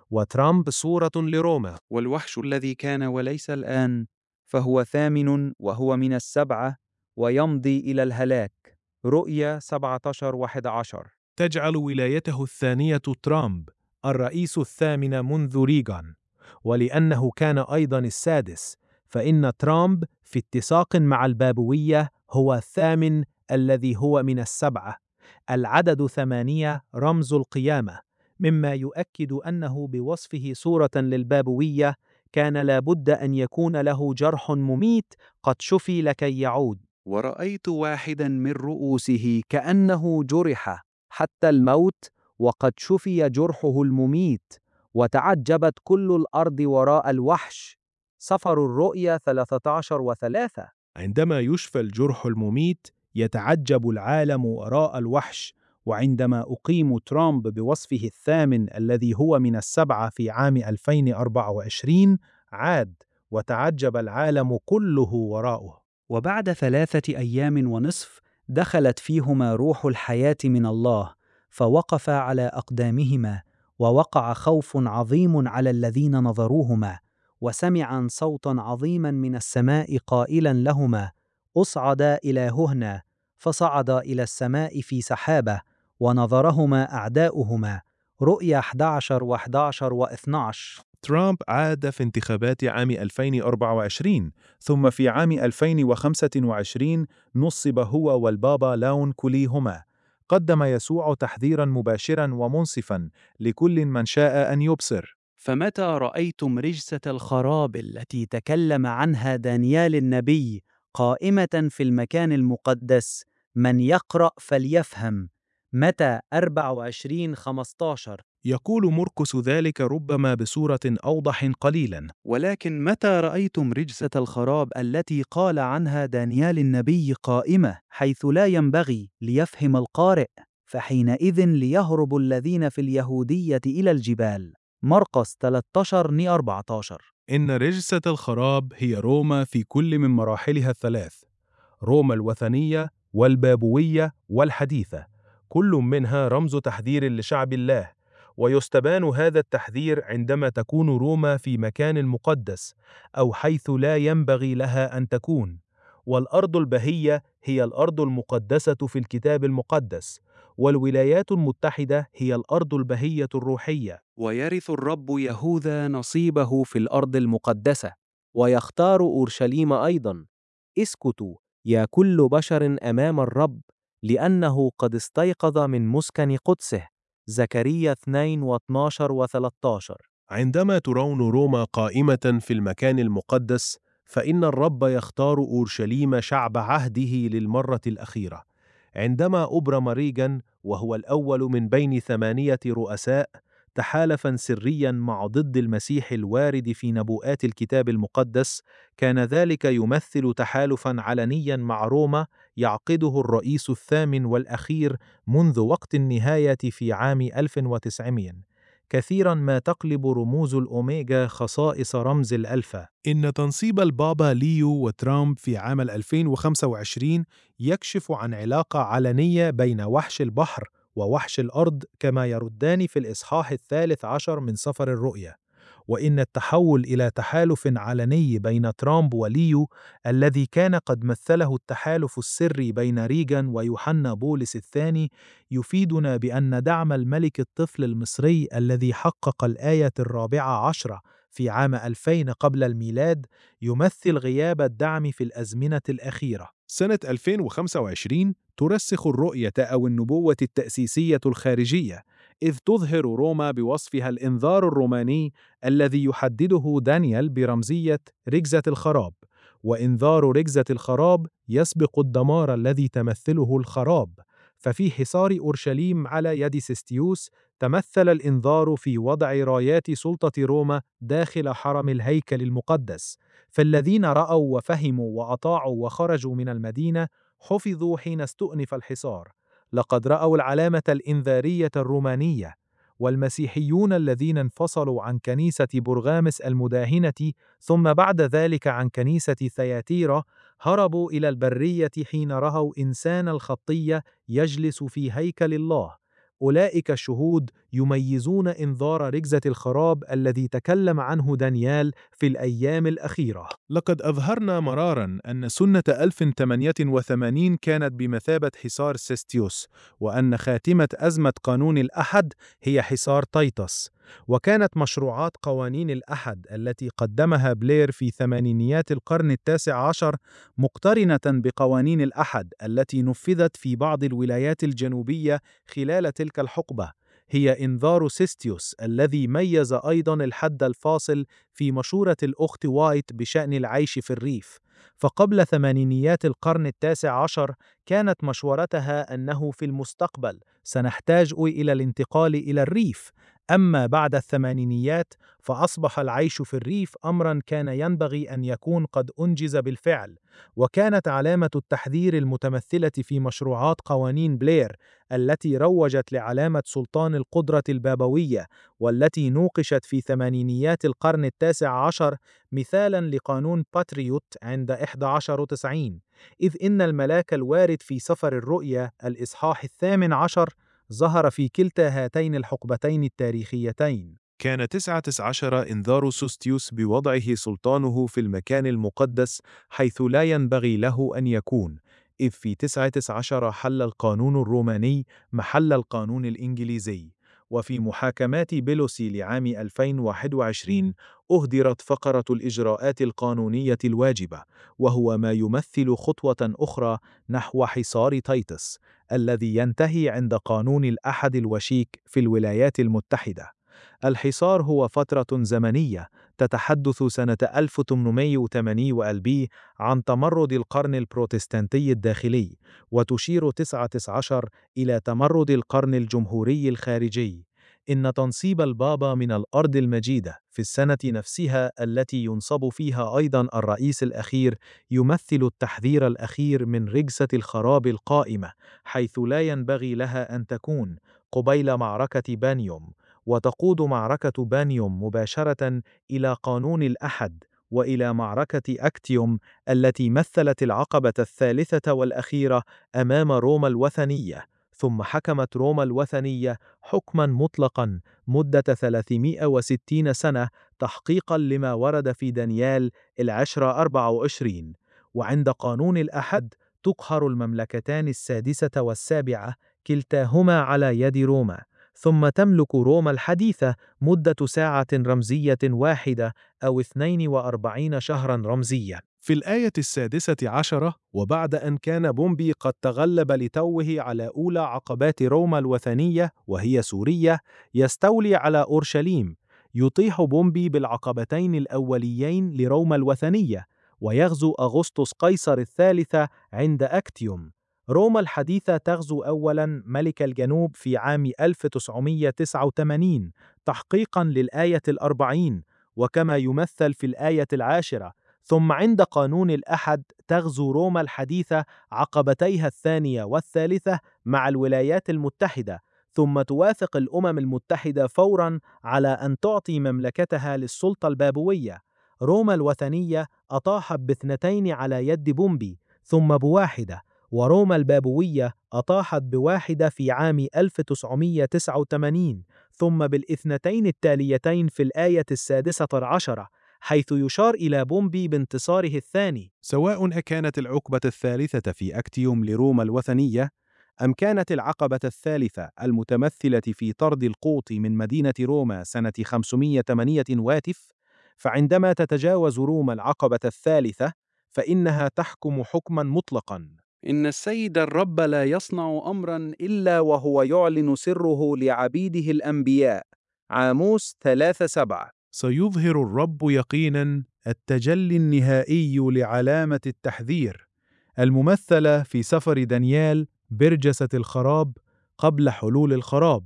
[SPEAKER 2] وترامب صورة لروما.
[SPEAKER 3] والوحش الذي كان وليس الآن فهو ثامن وهو من السبعة ويمضي إلى الهلاك. رؤيا سبعة عشر واحد عشر.
[SPEAKER 2] تجعل ولايته الثانية ترامب الرئيس الثامن منذ ريغان، ولأنه كان أيضا السادس، فإن ترامب في اتساق مع البابوية هو الثامن الذي هو من السبعة. العدد ثمانية رمز القيامة، مما يؤكد أنه بوصفه صورة للبابوية كان لابد أن يكون له جرح مميت قد شفي لكي يعود. ورأيت واحدا من رؤوسه كأنه جرح حتى الموت وقد شفي جرحه المميت، وتعجبت كل الأرض وراء الوحش. سفر الرؤيا ثلاثة عشر وثلاثة. عندما يشفى الجرح المميت يتعجب العالم وراء الوحش. وعندما أقيم ترامب بوصفه الثامن الذي هو من السبعة في عام ألفين وأربعة وعشرين عاد، وتعجب العالم كله وراءه.
[SPEAKER 3] وبعد ثلاثة أيام ونصف دخلت فيهما روح الحياة من الله، فوقفا على أقدامهما، ووقع خوف عظيم على الذين نظروهما، وسمعا صوتا عظيما من السماء قائلا لهما: أصعدا إلى ههنا. فصعدا إلى السماء في سحابة، ونظرهما أعداؤهما. رؤيا أحد عشر وأحد عشر واثني عشر.
[SPEAKER 2] ترامب عاد في انتخابات عام ألفين وأربعة وعشرين، ثم في عام ألفين وخمسة وعشرين نصب هو والبابا لاون كليهما. قدم يسوع تحذيرا مباشرا ومنصفا لكل من شاء أن يبصر:
[SPEAKER 3] فمتى رأيتم رجسة الخراب التي تكلم عنها دانيال النبي قائمة في المكان المقدس، من يقرأ فليفهم. متى أربعة وعشرين خمسة عشر.
[SPEAKER 2] يقول مرقس ذلك ربما بصورة أوضح قليلا:
[SPEAKER 3] ولكن متى رأيتم رجسة الخراب التي قال عنها دانيال النبي قائمة حيث لا ينبغي ليفهم القارئ، فحينئذ ليهرب الذين في اليهودية إلى الجبال. مرقس ثلاثة عشر أربعة عشر.
[SPEAKER 2] إن رجسة الخراب هي روما في كل من مراحلها الثلاث: روما الوثنية والبابوية والحديثة، كل منها رمز تحذير لشعب الله. ويستبان هذا التحذير عندما تكون روما في مكان مقدس أو حيث لا ينبغي لها أن تكون. والأرض البهية هي الأرض المقدسة في الكتاب المقدس، والولايات المتحدة هي الأرض البهية الروحية.
[SPEAKER 3] ويرث الرب يهوذا نصيبه في الأرض المقدسة، ويختار أورشليم أيضا. اسكتوا يا كل بشر أمام الرب، لأنه قد استيقظ من مسكن قدسه. زكريا اثنين واثني عشر وثلاثة عشر.
[SPEAKER 2] عندما ترون روما قائمة في المكان المقدس، فإن الرب يختار أورشليم شعب عهده للمرة الأخيرة. عندما أبرم ريغان وهو الأول من بين ثمانية رؤساء تحالفا سريا مع ضد المسيح الوارد في نبوءات الكتاب المقدس، كان ذلك يمثل تحالفا علنيا مع روما يعقده الرئيس الثامن والأخير منذ وقت النهاية في عام ألف وتسعمائة. كثيرا ما تقلب رموز الأوميجا خصائص رمز الألفا. إن تنصيب البابا ليو وترامب في عام ألفين وخمسة وعشرين يكشف عن علاقة علنية بين وحش البحر ووحش الأرض، كما يردان في الإصحاح الثالث عشر من سفر الرؤيا. وإن التحول إلى تحالف علني بين ترامب وليو، الذي كان قد مثله التحالف السري بين ريغان ويوحنا بولس الثاني، يفيدنا بأن دعم الملك الطفل المصري الذي حقق الآية الرابعة عشرة في عام ألفين قبل الميلاد يمثل غياب الدعم في الأزمنة الأخيرة. سنة ألفين وخمسة وعشرين ترسخ الرؤية أو النبوة التأسيسية الخارجية، إذ تظهر روما بوصفها الإنذار الروماني الذي يحدده دانيال برمزية رجزة الخراب. وإنذار رجزة الخراب يسبق الدمار الذي تمثله الخراب. ففي حصار أورشليم على يد سيستيوس تمثل الإنذار في وضع رايات سلطة روما داخل حرم الهيكل المقدس. فالذين رأوا وفهموا وأطاعوا وخرجوا من المدينة حفظوا حين استؤنف الحصار. لقد رأوا العلامة الإنذارية الرومانية. والمسيحيون الذين انفصلوا عن كنيسة برغامس المداهنة ثم بعد ذلك عن كنيسة ثياتيرا هربوا إلى البرية حين رأوا إنسان الخطية يجلس في هيكل الله. أولئك الشهود يميزون إنذار ركزة الخراب الذي تكلم عنه دانيال في الأيام الأخيرة. لقد أظهرنا مرارا أن سنة ألف وثمانية وثمانين كانت بمثابة حصار سيستيوس، وأن خاتمة أزمة قانون الأحد هي حصار تيتس. وكانت مشروعات قوانين الأحد التي قدمها بلير في ثمانينيات القرن التاسع عشر مقترنة بقوانين الأحد التي نفذت في بعض الولايات الجنوبية خلال تلك الحقبة هي إنذار سيستيوس الذي ميز أيضاً الحد الفاصل في مشورة الأخت وايت بشأن العيش في الريف. فقبل ثمانينيات القرن التاسع عشر كانت مشورتها أنه في المستقبل سنحتاج إلى الانتقال إلى الريف، أما بعد الثمانينيات فأصبح العيش في الريف أمراً كان ينبغي أن يكون قد أنجز بالفعل. وكانت علامة التحذير المتمثلة في مشروعات قوانين بلير التي روجت لعلامة سلطان القدرة البابوية والتي نوقشت في ثمانينيات القرن التاسع عشر مثالاً لقانون باتريوت عند أحد عشر وتسعين، إذ إن الملاك الوارد في سفر الرؤيا الإصحاح الثامن عشر ظهر في كلتا هاتين الحقبتين التاريخيتين.
[SPEAKER 1] كان تسعة عشر إنذار سوستيوس بوضعه سلطانه في المكان المقدس حيث لا ينبغي له أن يكون، إذ في تسعة عشر حل القانون الروماني محل القانون الإنجليزي. وفي محاكمات بيلوسي لعام ألفين وواحد وعشرين أهدرت فقرة الإجراءات القانونية الواجبة، وهو ما يمثل خطوة أخرى نحو حصار تيتس الذي ينتهي عند قانون الأحد الوشيك في الولايات المتحدة. الحصار هو فترة زمنية تتحدث سنة ألف وثمانمائة وثمانين وألبي عن تمرد القرن البروتستانتي الداخلي، وتشير تسعة عشر إلى تمرد القرن الجمهوري الخارجي. إن تنصيب البابا من الأرض المجيدة في السنة نفسها التي ينصب فيها أيضا الرئيس الأخير يمثل التحذير الأخير من رجسة الخراب القائمة، حيث لا ينبغي لها أن تكون قبيل معركة بانيوم. وتقود معركة بانيوم مباشرة إلى قانون الأحد وإلى معركة أكتيوم التي مثلت العقبة الثالثة والأخيرة أمام روما الوثنية، ثم حكمت روما الوثنية حكما مطلقا مدة ثلاثمائة وستين سنة تحقيقا لما ورد في دانيال العشرة أربعة وعشرين. وعند قانون الأحد تقهر المملكتان السادسة والسابعة كلتاهما على يد روما، ثم تملك روما الحديثة مدة ساعة رمزية واحدة أو اثنين وأربعين شهرا رمزية.
[SPEAKER 2] في الآية السادسة عشرة، وبعد أن كان بومبي قد تغلب لتوه على أولى عقبات روما الوثنية وهي سوريا، يستولي على أورشليم. يطيح بومبي بالعقبتين الأوليين لروما الوثنية، ويغزو أغسطس قيصر الثالثة عند أكتيوم. روما الحديثة تغزو أولاً ملك الجنوب في عام ألف وتسعمائة وتسعة وثمانين تحقيقاً للآية الأربعين، وكما يمثل في الآية العاشرة. ثم عند قانون الأحد تغزو روما الحديثة عقبتيها الثانية والثالثة مع الولايات المتحدة، ثم توافق الأمم المتحدة فوراً على أن تعطي مملكتها للسلطة البابوية. روما الوثنية أطاحت باثنتين على يد بومبي ثم بواحدة، وروما البابوية أطاحت بواحدة في عام ألف وتسعمائة وتسعة وثمانين ثم بالاثنتين التاليتين في الآية السادسة عشرة، حيث يشار إلى بومبي بانتصاره الثاني.
[SPEAKER 5] سواء أكانت العقبة الثالثة في أكتيوم لروما الوثنية أم كانت العقبة الثالثة المتمثلة في طرد القوط من مدينة روما سنة خمسمائة وثمانية واتف، فعندما تتجاوز روما العقبة الثالثة فإنها تحكم حكما مطلقا.
[SPEAKER 3] إن السيد الرب لا يصنع أمرا إلا وهو يعلن سره لعبيده الأنبياء. عاموس ثلاثة سبعة.
[SPEAKER 2] سيظهر الرب يقينا التجلي النهائي لعلامة التحذير الممثلة في سفر دانيال برجسة الخراب قبل حلول الخراب.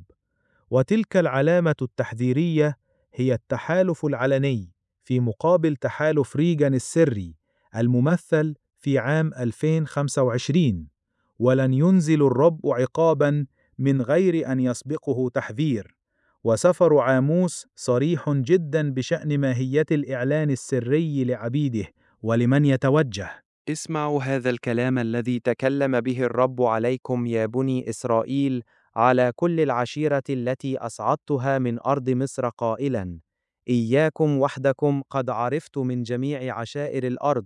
[SPEAKER 2] وتلك العلامة التحذيرية هي التحالف العلني في مقابل تحالف ريغان السري الممثل في عام ألفين وخمسة وعشرين. ولن ينزل الرب عقابا من غير أن يسبقه تحذير. وسفر عاموس صريح جدا بشأن ماهية الإعلان السري لعبيده ولمن يتوجه.
[SPEAKER 3] اسمعوا هذا الكلام الذي تكلم به الرب عليكم يا بني إسرائيل على كل العشيرة التي أصعدتها من أرض مصر قائلا: إياكم وحدكم قد عرفت من جميع عشائر الأرض،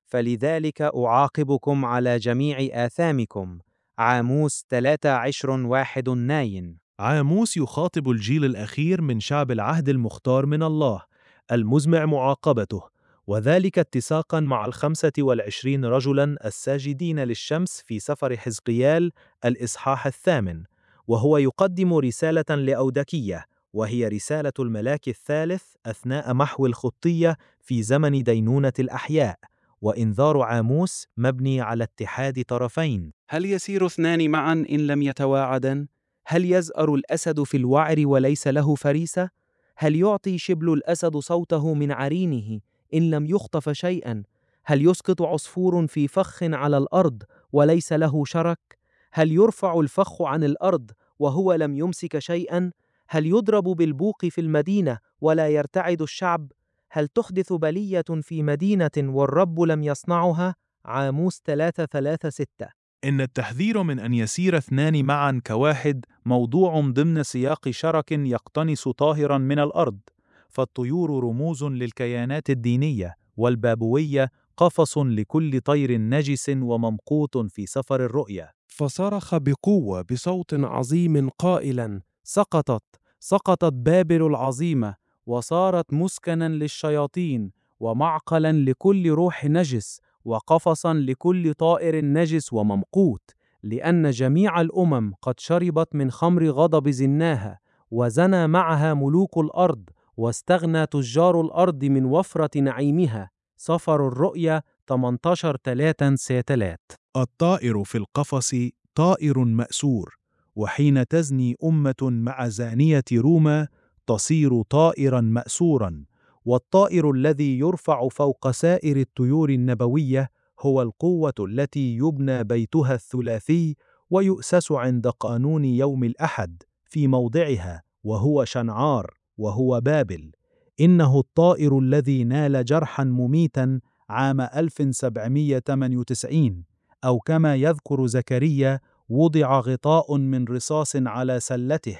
[SPEAKER 3] فلذلك أعاقبكم على جميع آثامكم. عاموس ثلاثة عشر واحد ناين.
[SPEAKER 2] عاموس يخاطب الجيل الأخير من شعب العهد المختار من الله المزمع معاقبته، وذلك اتساقا مع الخمسة والعشرين رجلا الساجدين للشمس في سفر حزقيال الإصحاح الثامن، وهو يقدم رسالة لأودكية، وهي رسالة الملاك الثالث أثناء محو الخطية في زمن دينونة الأحياء. وإنذار عاموس مبني على اتحاد طرفين.
[SPEAKER 3] هل يسير اثنان معا إن لم يتواعدا؟ هل يزأر الأسد في الوعر وليس له فريسة؟ هل يعطي شبل الأسد صوته من عرينه إن لم يخطف شيئا؟ هل يسقط عصفور في فخ على الأرض وليس له شرك؟ هل يرفع الفخ عن الأرض وهو لم يمسك شيئا؟ هل يضرب بالبوق في المدينة ولا يرتعد الشعب؟ هل تحدث بلية في مدينة والرب لم يصنعها؟ عاموس ثلاثة ثلاثة ستة.
[SPEAKER 1] إن التحذير من أن يسير اثنان معا كواحد موضوع ضمن سياق شرك يقتنص طاهرا من الأرض، فالطيور رموز للكيانات الدينية، والبابوية قفص لكل طير نجس وممقوت في سفر الرؤيا.
[SPEAKER 2] فصرخ بقوة بصوت عظيم قائلا: سقطت سقطت بابل العظيمة، وصارت مسكنا للشياطين، ومعقلا لكل روح نجس، وقفصا لكل طائر نجس وممقوت، لأن جميع الأمم قد شربت من خمر غضب زناها، وزنى معها ملوك الأرض، واستغنى تجار الأرض من وفرة نعيمها. سفر الرؤيا ثمانية عشر ثلاثة ثلاثة.
[SPEAKER 1] الطائر في القفص طائر مأسور، وحين تزني أمة مع زانية روما تصير طائرا مأسورا. والطائر الذي يرفع فوق سائر الطيور النبوية هو القوة التي يبنى بيتها الثلاثي ويؤسس عند قانون يوم الأحد في موضعها، وهو شنعار، وهو بابل. إنه الطائر الذي نال جرحا مميتا عام ألف وسبعمائة وثمانية وتسعين، أو كما يذكر زكريا: وضع غطاء من رصاص على سلته،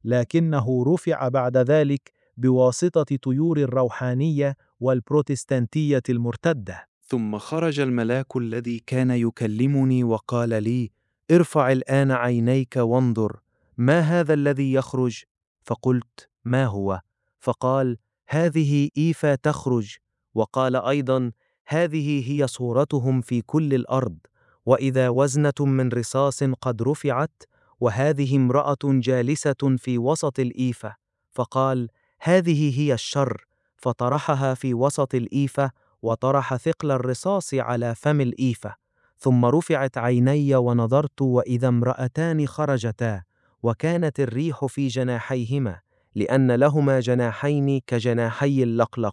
[SPEAKER 1] لكنه رفع بعد ذلك بواسطة طيور الروحانية والبروتستانتية المرتدة.
[SPEAKER 3] ثم خرج الملاك الذي كان يكلمني وقال لي: ارفع الآن عينيك وانظر، ما هذا الذي يخرج؟ فقلت: ما هو؟ فقال: هذه إيفا تخرج. وقال أيضا: هذه هي صورتهم في كل الأرض، وإذا وزنة من رصاص قد رفعت، وهذه امرأة جالسة في وسط الإيفة. فقال: هذه هي الشر، فطرحها في وسط الإيفة، وطرح ثقل الرصاص على فم الإيفة. ثم رفعت عيني ونظرت، وإذا امرأتان خرجتا، وكانت الريح في جناحيهما، لأن لهما جناحين كجناحي اللقلق،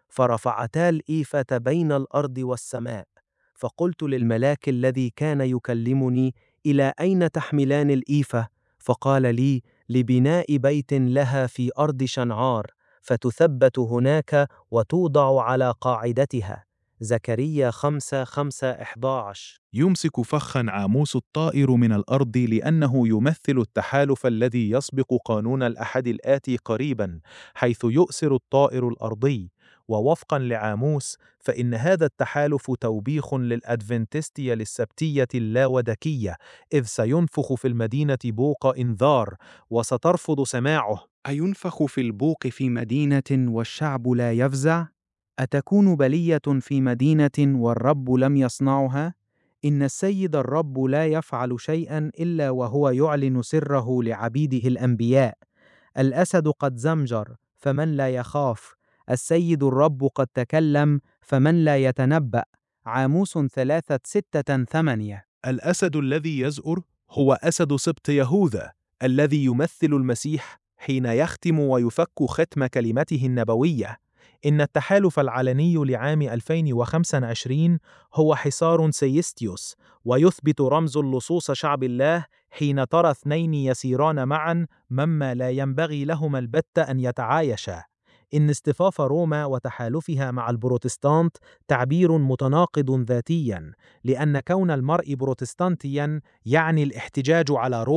[SPEAKER 3] فرفعتا الإيفة بين الأرض والسماء. فقلت للملاك الذي كان يكلمني: إلى أين تحملان الإيفة؟ فقال لي: لبناء بيت لها في أرض شنعار، فتثبت هناك وتوضع على قاعدتها. زكريا خمسة خمسة أحد عشر.
[SPEAKER 1] يمسك فخا عاموس الطائر من الأرض لأنه يمثل التحالف الذي يسبق قانون الأحد الآتي قريبا، حيث يؤسر الطائر الأرضي. ووفقا لعاموس فإن هذا التحالف توبيخ للأدفنتستية للسبتية اللاودكية، إذ سينفخ في المدينة بوق إنذار وسترفض سماعه.
[SPEAKER 3] أينفخ في البوق في مدينة والشعب لا يفزع؟ أتكون بلية في مدينة والرب لم يصنعها؟ إن السيد الرب لا يفعل شيئا إلا وهو يعلن سره لعبيده الأنبياء. الأسد قد زمجر فمن لا يخاف، السيد الرب قد تكلم فمن لا يتنبأ. عاموس ثلاثة ستة ثمانية.
[SPEAKER 1] الأسد الذي يزأر هو أسد سبط يهوذا الذي يمثل المسيح حين يختم ويفك ختم كلمته النبوية. إن التحالف العلني لعام ألفين وخمسة وعشرين هو حصار سيستيوس، ويثبت رمز اللصوص شعب الله حين ترى اثنين يسيران معا مما لا ينبغي لهما البتة أن يتعايشا. إن اصطفاف روما وتحالفها مع البروتستانت تعبير متناقض ذاتيا، لأن كون المرء بروتستانتيا يعني الاحتجاج على روما.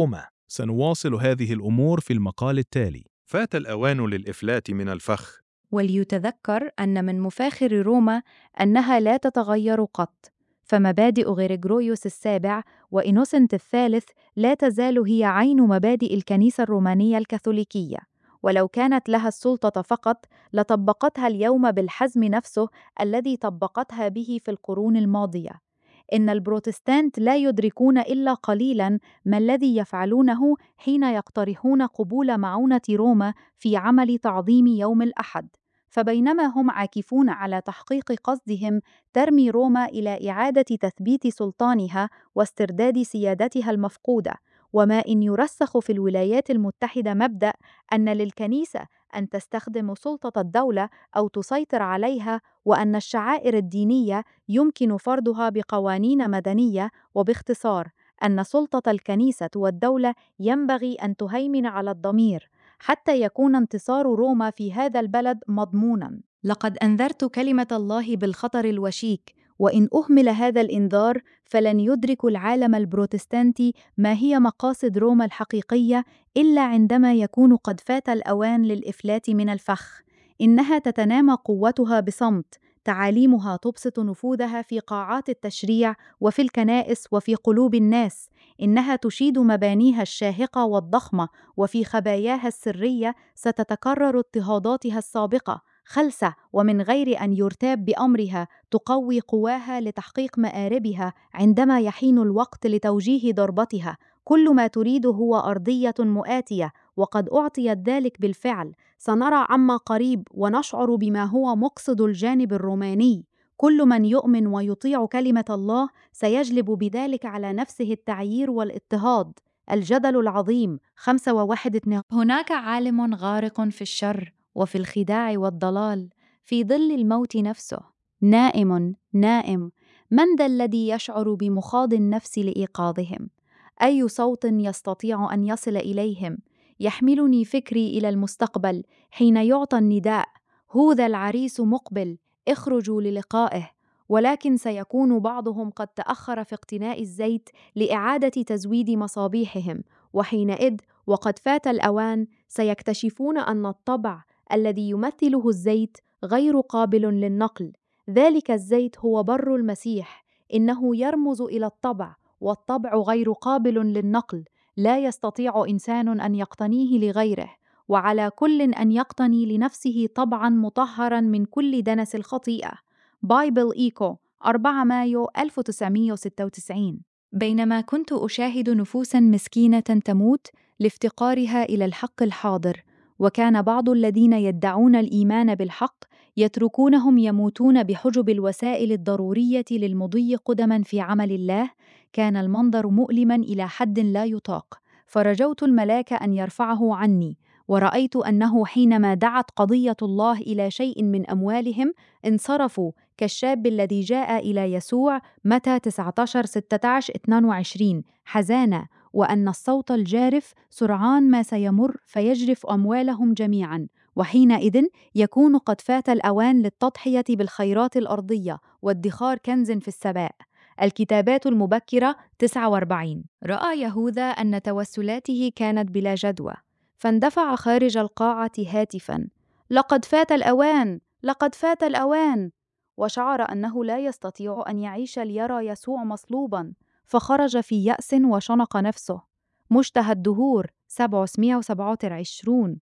[SPEAKER 1] سنواصل هذه الأمور في المقال التالي.
[SPEAKER 5] فات الأوان للإفلات من الفخ.
[SPEAKER 4] وليتذكر أن من مفاخر روما أنها لا تتغير قط، فمبادئ غريغوريوس السابع وإنوسنت الثالث لا تزال هي عين مبادئ الكنيسة الرومانية الكاثوليكية، ولو كانت لها السلطة فقط لطبقتها اليوم بالحزم نفسه الذي طبقتها به في القرون الماضية. إن البروتستانت لا يدركون إلا قليلاً ما الذي يفعلونه حين يقترحون قبول معونة روما في عمل تعظيم يوم الأحد، فبينما هم عاكفون على تحقيق قصدهم ترمي روما إلى إعادة تثبيت سلطانها واسترداد سيادتها المفقودة. وما إن يرسخ في الولايات المتحدة مبدأ أن للكنيسة أن تستخدم سلطة الدولة أو تسيطر عليها، وأن الشعائر الدينية يمكن فرضها بقوانين مدنية، وباختصار أن سلطة الكنيسة والدولة ينبغي أن تهيمن على الضمير حتى يكون انتصار روما في هذا البلد مضموناً. لقد أنذرت كلمة الله بالخطر الوشيك، وإن أهمل هذا الإنذار فلن يدرك العالم البروتستانتي ما هي مقاصد روما الحقيقية إلا عندما يكون قد فات الأوان للإفلات من الفخ. إنها تتنامى قوتها بصمت، تعاليمها تبسط نفوذها في قاعات التشريع وفي الكنائس وفي قلوب الناس. إنها تشيد مبانيها الشاهقة والضخمة، وفي خباياها السرية ستتكرر اضطهاداتها السابقة، خلسة ومن غير أن يرتاب بأمرها تقوي قواها لتحقيق مآربها عندما يحين الوقت لتوجيه ضربتها. كل ما تريد هو أرضية مؤاتية، وقد أعطيت ذلك بالفعل. سنرى عما قريب ونشعر بما هو مقصد الجانب الروماني. كل من يؤمن ويطيع كلمة الله سيجلب بذلك على نفسه التعيير والاضطهاد. الجدل العظيم خمسة وواحد اثنين. هناك عالم غارق في الشر وفي الخداع والضلال، في ظل الموت نفسه، نائم نائم. من ذا الذي يشعر بمخاض النفس لإيقاظهم؟ أي صوت يستطيع أن يصل إليهم؟ يحملني فكري إلى المستقبل حين يعطى النداء: هوذا العريس مقبل، اخرجوا للقائه. ولكن سيكون بعضهم قد تأخر في اقتناء الزيت لإعادة تزويد مصابيحهم، وحينئذ وقد فات الأوان سيكتشفون أن الطبع الذي يمثله الزيت غير قابل للنقل. ذلك الزيت هو بر المسيح، إنه يرمز إلى الطبع، والطبع غير قابل للنقل، لا يستطيع إنسان أن يقتنيه لغيره، وعلى كل أن يقتني لنفسه طبعاً مطهراً من كل دنس الخطيئة. بايبل إيكو أربعة مايو ألف وتسعمائة وستة وتسعين. بينما كنت أشاهد نفوساً مسكينة تموت لافتقارها إلى الحق الحاضر، وكان بعض الذين يدعون الإيمان بالحق يتركونهم يموتون بحجب الوسائل الضرورية للمضي قدماً في عمل الله، كان المنظر مؤلماً إلى حد لا يطاق. فرجوت الملاك أن يرفعه عني، ورأيت أنه حينما دعت قضية الله إلى شيء من أموالهم انصرفوا كالشاب الذي جاء إلى يسوع متى تسعة عشر ستة عشر اثنين وعشرين حزانا، وأن الصوت الجارف سرعان ما سيمر فيجرف أموالهم جميعاً، وحينئذ يكون قد فات الأوان للتضحية بالخيرات الأرضية وادخار كنز في السماء. الكتابات المبكرة تسعة وأربعين. رأى يهوذا أن توسلاته كانت بلا جدوى، فاندفع خارج القاعة هاتفاً: لقد فات الأوان، لقد فات الأوان. وشعر أنه لا يستطيع أن يعيش ليرى يسوع مصلوباً، فخرج في يأس وشنق نفسه. مشتهى الدهور سبعمائة وسبعة وعشرين.